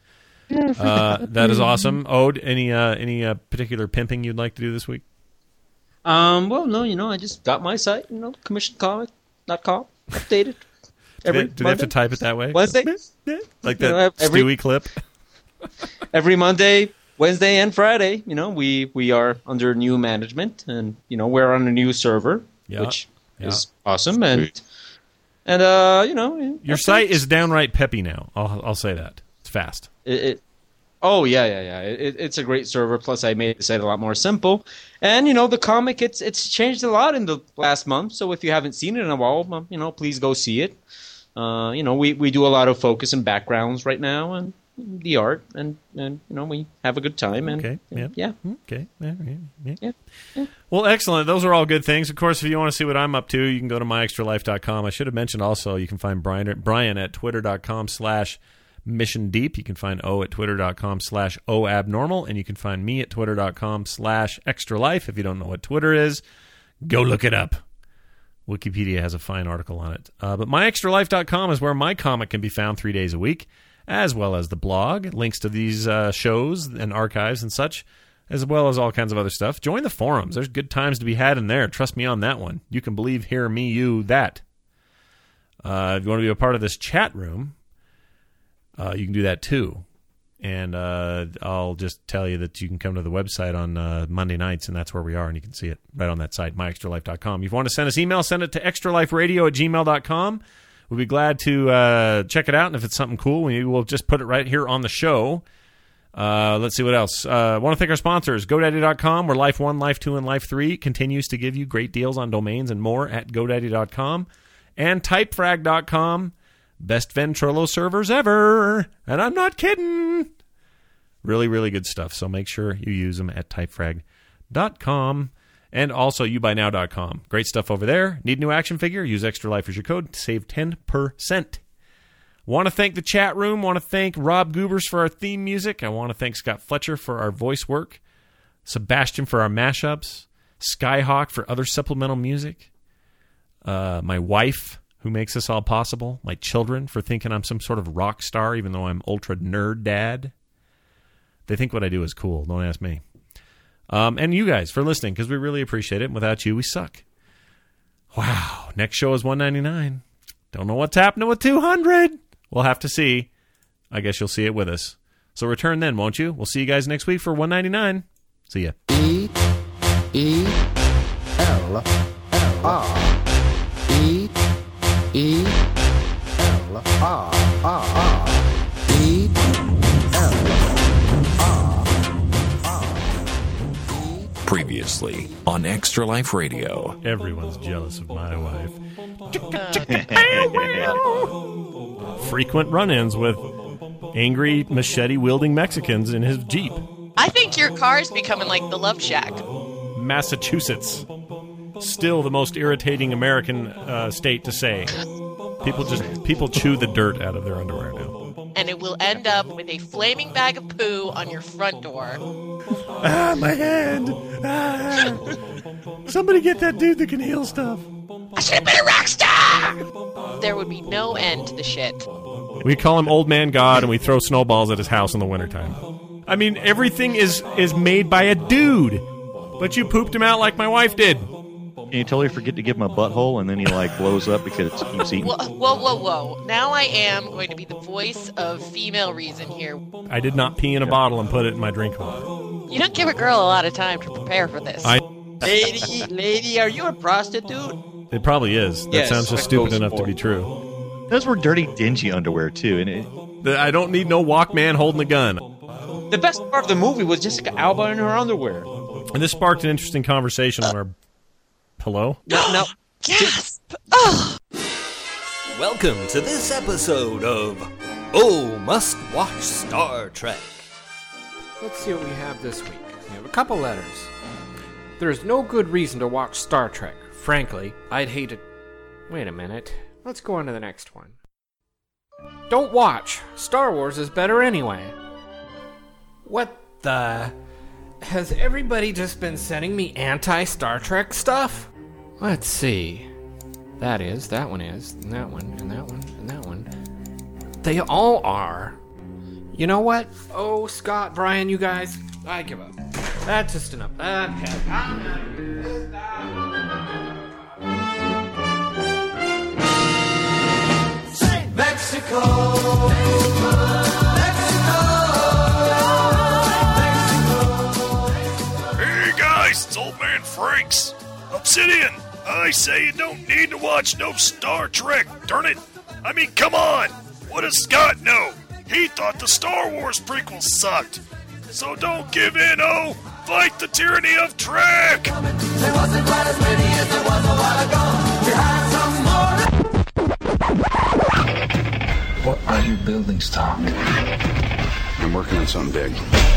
Uh, that is awesome. Ode, any uh, any uh, particular pimping you'd like to do this week? Um, well, no, you know, I just got my site, you know, commission comic dot com, updated. Every do they, do they have to type it that way? Wednesday? Like You that know, every- Stewie clip? Every Monday, Wednesday, and Friday, you know, we, we are under new management, and, you know, we're on a new server, Yeah. which Yeah. is awesome, and, and uh, you know... Your site is downright peppy now. I'll, I'll say that. It's fast. It, it, oh yeah, yeah, yeah. It, it's a great server. Plus, I made the site a lot more simple. And you know, the comic it's it's changed a lot in the last month. So if you haven't seen it in a while, um, you know, please go see it. Uh, you know, we, we do a lot of focus and backgrounds right now, and the art, and, and you know, we have a good time. And Okay. Yeah. yeah. Okay. Yeah, yeah, yeah. Yeah. Yeah. Well, excellent. Those are all good things. Of course, if you want to see what I'm up to, you can go to my extra life dot com. I should have mentioned also you can find Brian, Brian at twitter dot com slash mission deep. You can find O at twitter dot com slash O abnormal. And you can find me at twitter dot com slash extra life. If you don't know what Twitter is, go look it up. Wikipedia has a fine article on it. Uh, but my extra life dot com is where my comic can be found three days a week, as well as the blog, links to these uh, shows and archives and such, as well as all kinds of other stuff. Join the forums. There's good times to be had in there. Trust me on that one. You can believe, hear me, you, that. Uh, if you want to be a part of this chat room, uh, you can do that too. And uh, I'll just tell you that you can come to the website on uh, Monday nights, and that's where we are, and you can see it right on that site, my extra life dot com. If you want to send us email, send it to extra life radio at gmail dot com. We'll be glad to uh, check it out, and if it's something cool, we will just put it right here on the show. Uh, let's see what else. I uh, want to thank our sponsors, GoDaddy dot com, where Life one, Life two, and Life three continues to give you great deals on domains and more at GoDaddy dot com, and Typefrag dot com. Best Ventrilo servers ever, and I'm not kidding. Really, really good stuff, so make sure you use them at Typefrag dot com. And also you buy now dot com. Great stuff over there. Need a new action figure? Use Extra Life as your code to save ten percent. Want to thank the chat room. Want to thank Rob Goobers for our theme music. I want to thank Scott Fletcher for our voice work. Sebastian for our mashups. Skyhawk for other supplemental music. Uh, my wife, who makes this all possible. My children for thinking I'm some sort of rock star, even though I'm ultra nerd dad. They think what I do is cool. Don't ask me. Um, and you guys for listening, because we really appreciate it. And without you, we suck. Wow. Next show is one ninety-nine. Don't know what's happening with two hundred. We'll have to see. I guess you'll see it with us. So return then, won't you? We'll see you guys next week for one ninety-nine. See ya. E E L R E E L R R E L Previously on Extra Life Radio. Everyone's jealous of my wife. Frequent run-ins with angry machete-wielding Mexicans in his Jeep. I think your car's becoming like the Love Shack. Massachusetts. Still the most irritating American uh, state to say. People just people chew the dirt out of their underwear now. And it will end up with a flaming bag of poo on your front door. Ah, my hand! Ah. Somebody get that dude that can heal stuff. I should have been a rock star! There would be no end to the shit. We call him Old Man God, and we throw snowballs at his house in the wintertime. I mean, everything is, is made by a dude. But you pooped him out like my wife did. And you totally forget to give him a butthole, and then he like blows up because it keeps eating. Whoa, whoa, whoa, whoa. Now I am going to be the voice of female reason here. I did not pee in a bottle and put it in my drink hole. You don't give a girl a lot of time to prepare for this. I Lady, lady, are you a prostitute? It probably is. That Yes, sounds just I stupid go enough to sport. be true. Those were dirty, dingy underwear, too. And it, I don't need no Walkman holding a gun. The best part of the movie was Jessica Alba in her underwear. And this sparked an interesting conversation on our... Hello? No, no. Gasp! Welcome to this episode of Oh Must Watch Star Trek. Let's see what we have this week. We have a couple letters. There's no good reason to watch Star Trek. Frankly, I'd hate it. Wait a minute. Let's go on to the next one. Don't watch. Star Wars is better anyway. What the... Has everybody just been sending me anti-Star Trek stuff? Let's see. That is, that one is, and that one, and that one, and that one. They all are. You know what? Oh, Scott, Brian, you guys, I give up. That's just enough. Okay. I'm not doing this. Mexico, Mexico, Mexico. Hey guys, it's Old Man Franks. Obsidian, I say you don't need to watch no Star Trek, darn it. I mean, come on. What does Scott know? He thought the Star Wars prequels sucked. So don't give in, oh. Fight the tyranny of Trek. There wasn't quite as many as there was a while ago. We had some more. What are you building, Stark? I'm working on something big.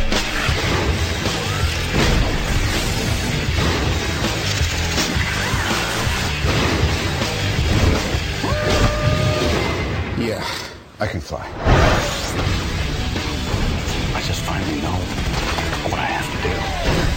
Yeah, I can fly. I just finally know what I have to do.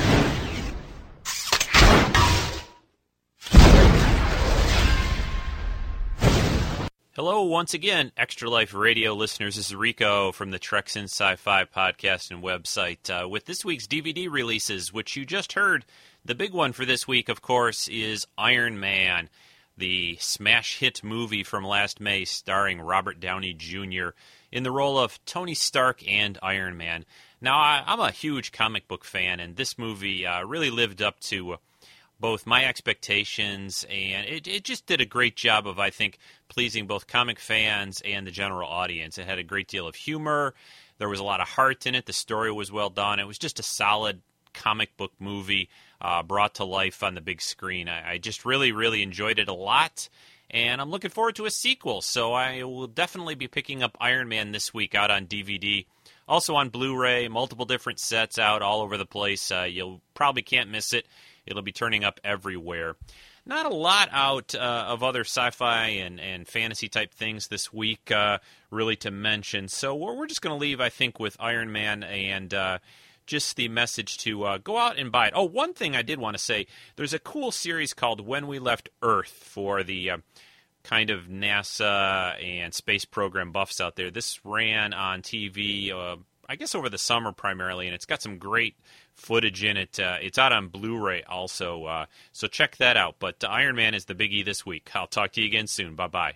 Hello, once again, Extra Life Radio listeners. This is Rico from the Treks in Sci-Fi podcast and website. Uh, with this week's D V D releases, which you just heard, the big one for this week, of course, is Iron Man, the smash hit movie from last May starring Robert Downey Junior in the role of Tony Stark and Iron Man. Now, I, I'm a huge comic book fan, and this movie uh, really lived up to both my expectations, and it, it just did a great job of, I think, pleasing both comic fans and the general audience. It had a great deal of humor. There was a lot of heart in it. The story was well done. It was just a solid comic book movie uh, brought to life on the big screen. I, I just really, really enjoyed it a lot, and I'm looking forward to a sequel. So I will definitely be picking up Iron Man this week out on D V D. Also on Blu-ray, multiple different sets out all over the place. Uh, you'll probably can't miss it. It'll be turning up everywhere. Not a lot out uh, of other sci-fi and, and fantasy-type things this week, uh, really, to mention. So we're, we're just going to leave, I think, with Iron Man and uh, just the message to uh, go out and buy it. Oh, one thing I did want to say, there's a cool series called When We Left Earth for the uh, kind of NASA and space program buffs out there. This ran on T V, uh, I guess over the summer primarily, and it's got some great footage in it. Uh, it's out on Blu-ray also, uh, so check that out. But uh, Iron Man is the biggie this week. I'll talk to you again soon. Bye-bye.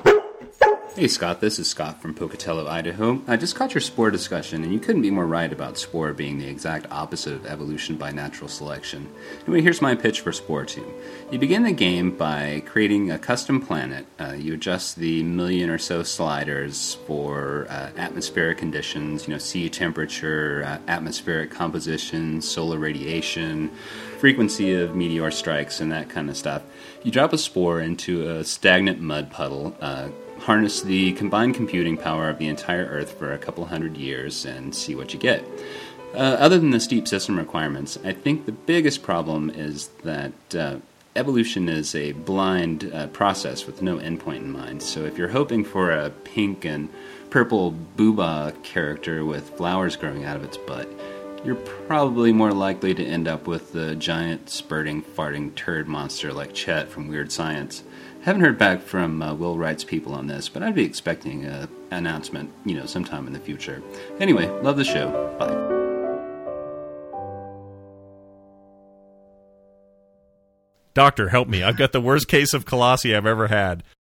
Hey Scott, this is Scott from Pocatello, Idaho. I just caught your spore discussion, and you couldn't be more right about spore being the exact opposite of evolution by natural selection. Anyway, here's my pitch for Spore Team. You begin the game by creating a custom planet. Uh, you adjust the million or so sliders for uh, atmospheric conditions, you know, sea temperature, uh, atmospheric composition, solar radiation, frequency of meteor strikes, and that kind of stuff. You drop a spore into a stagnant mud puddle, uh, harness the combined computing power of the entire Earth for a couple hundred years, and see what you get. Uh, other than the steep system requirements, I think the biggest problem is that uh, evolution is a blind uh, process with no endpoint in mind. So if you're hoping for a pink and purple booba character with flowers growing out of its butt, you're probably more likely to end up with the giant, spurting, farting turd monster like Chet from Weird Science. Haven't heard back from uh, Will Wright's people on this, but I'd be expecting an announcement, you know, sometime in the future. Anyway, love the show. Bye. Doctor, help me. I've got the worst case of Colossi I've ever had.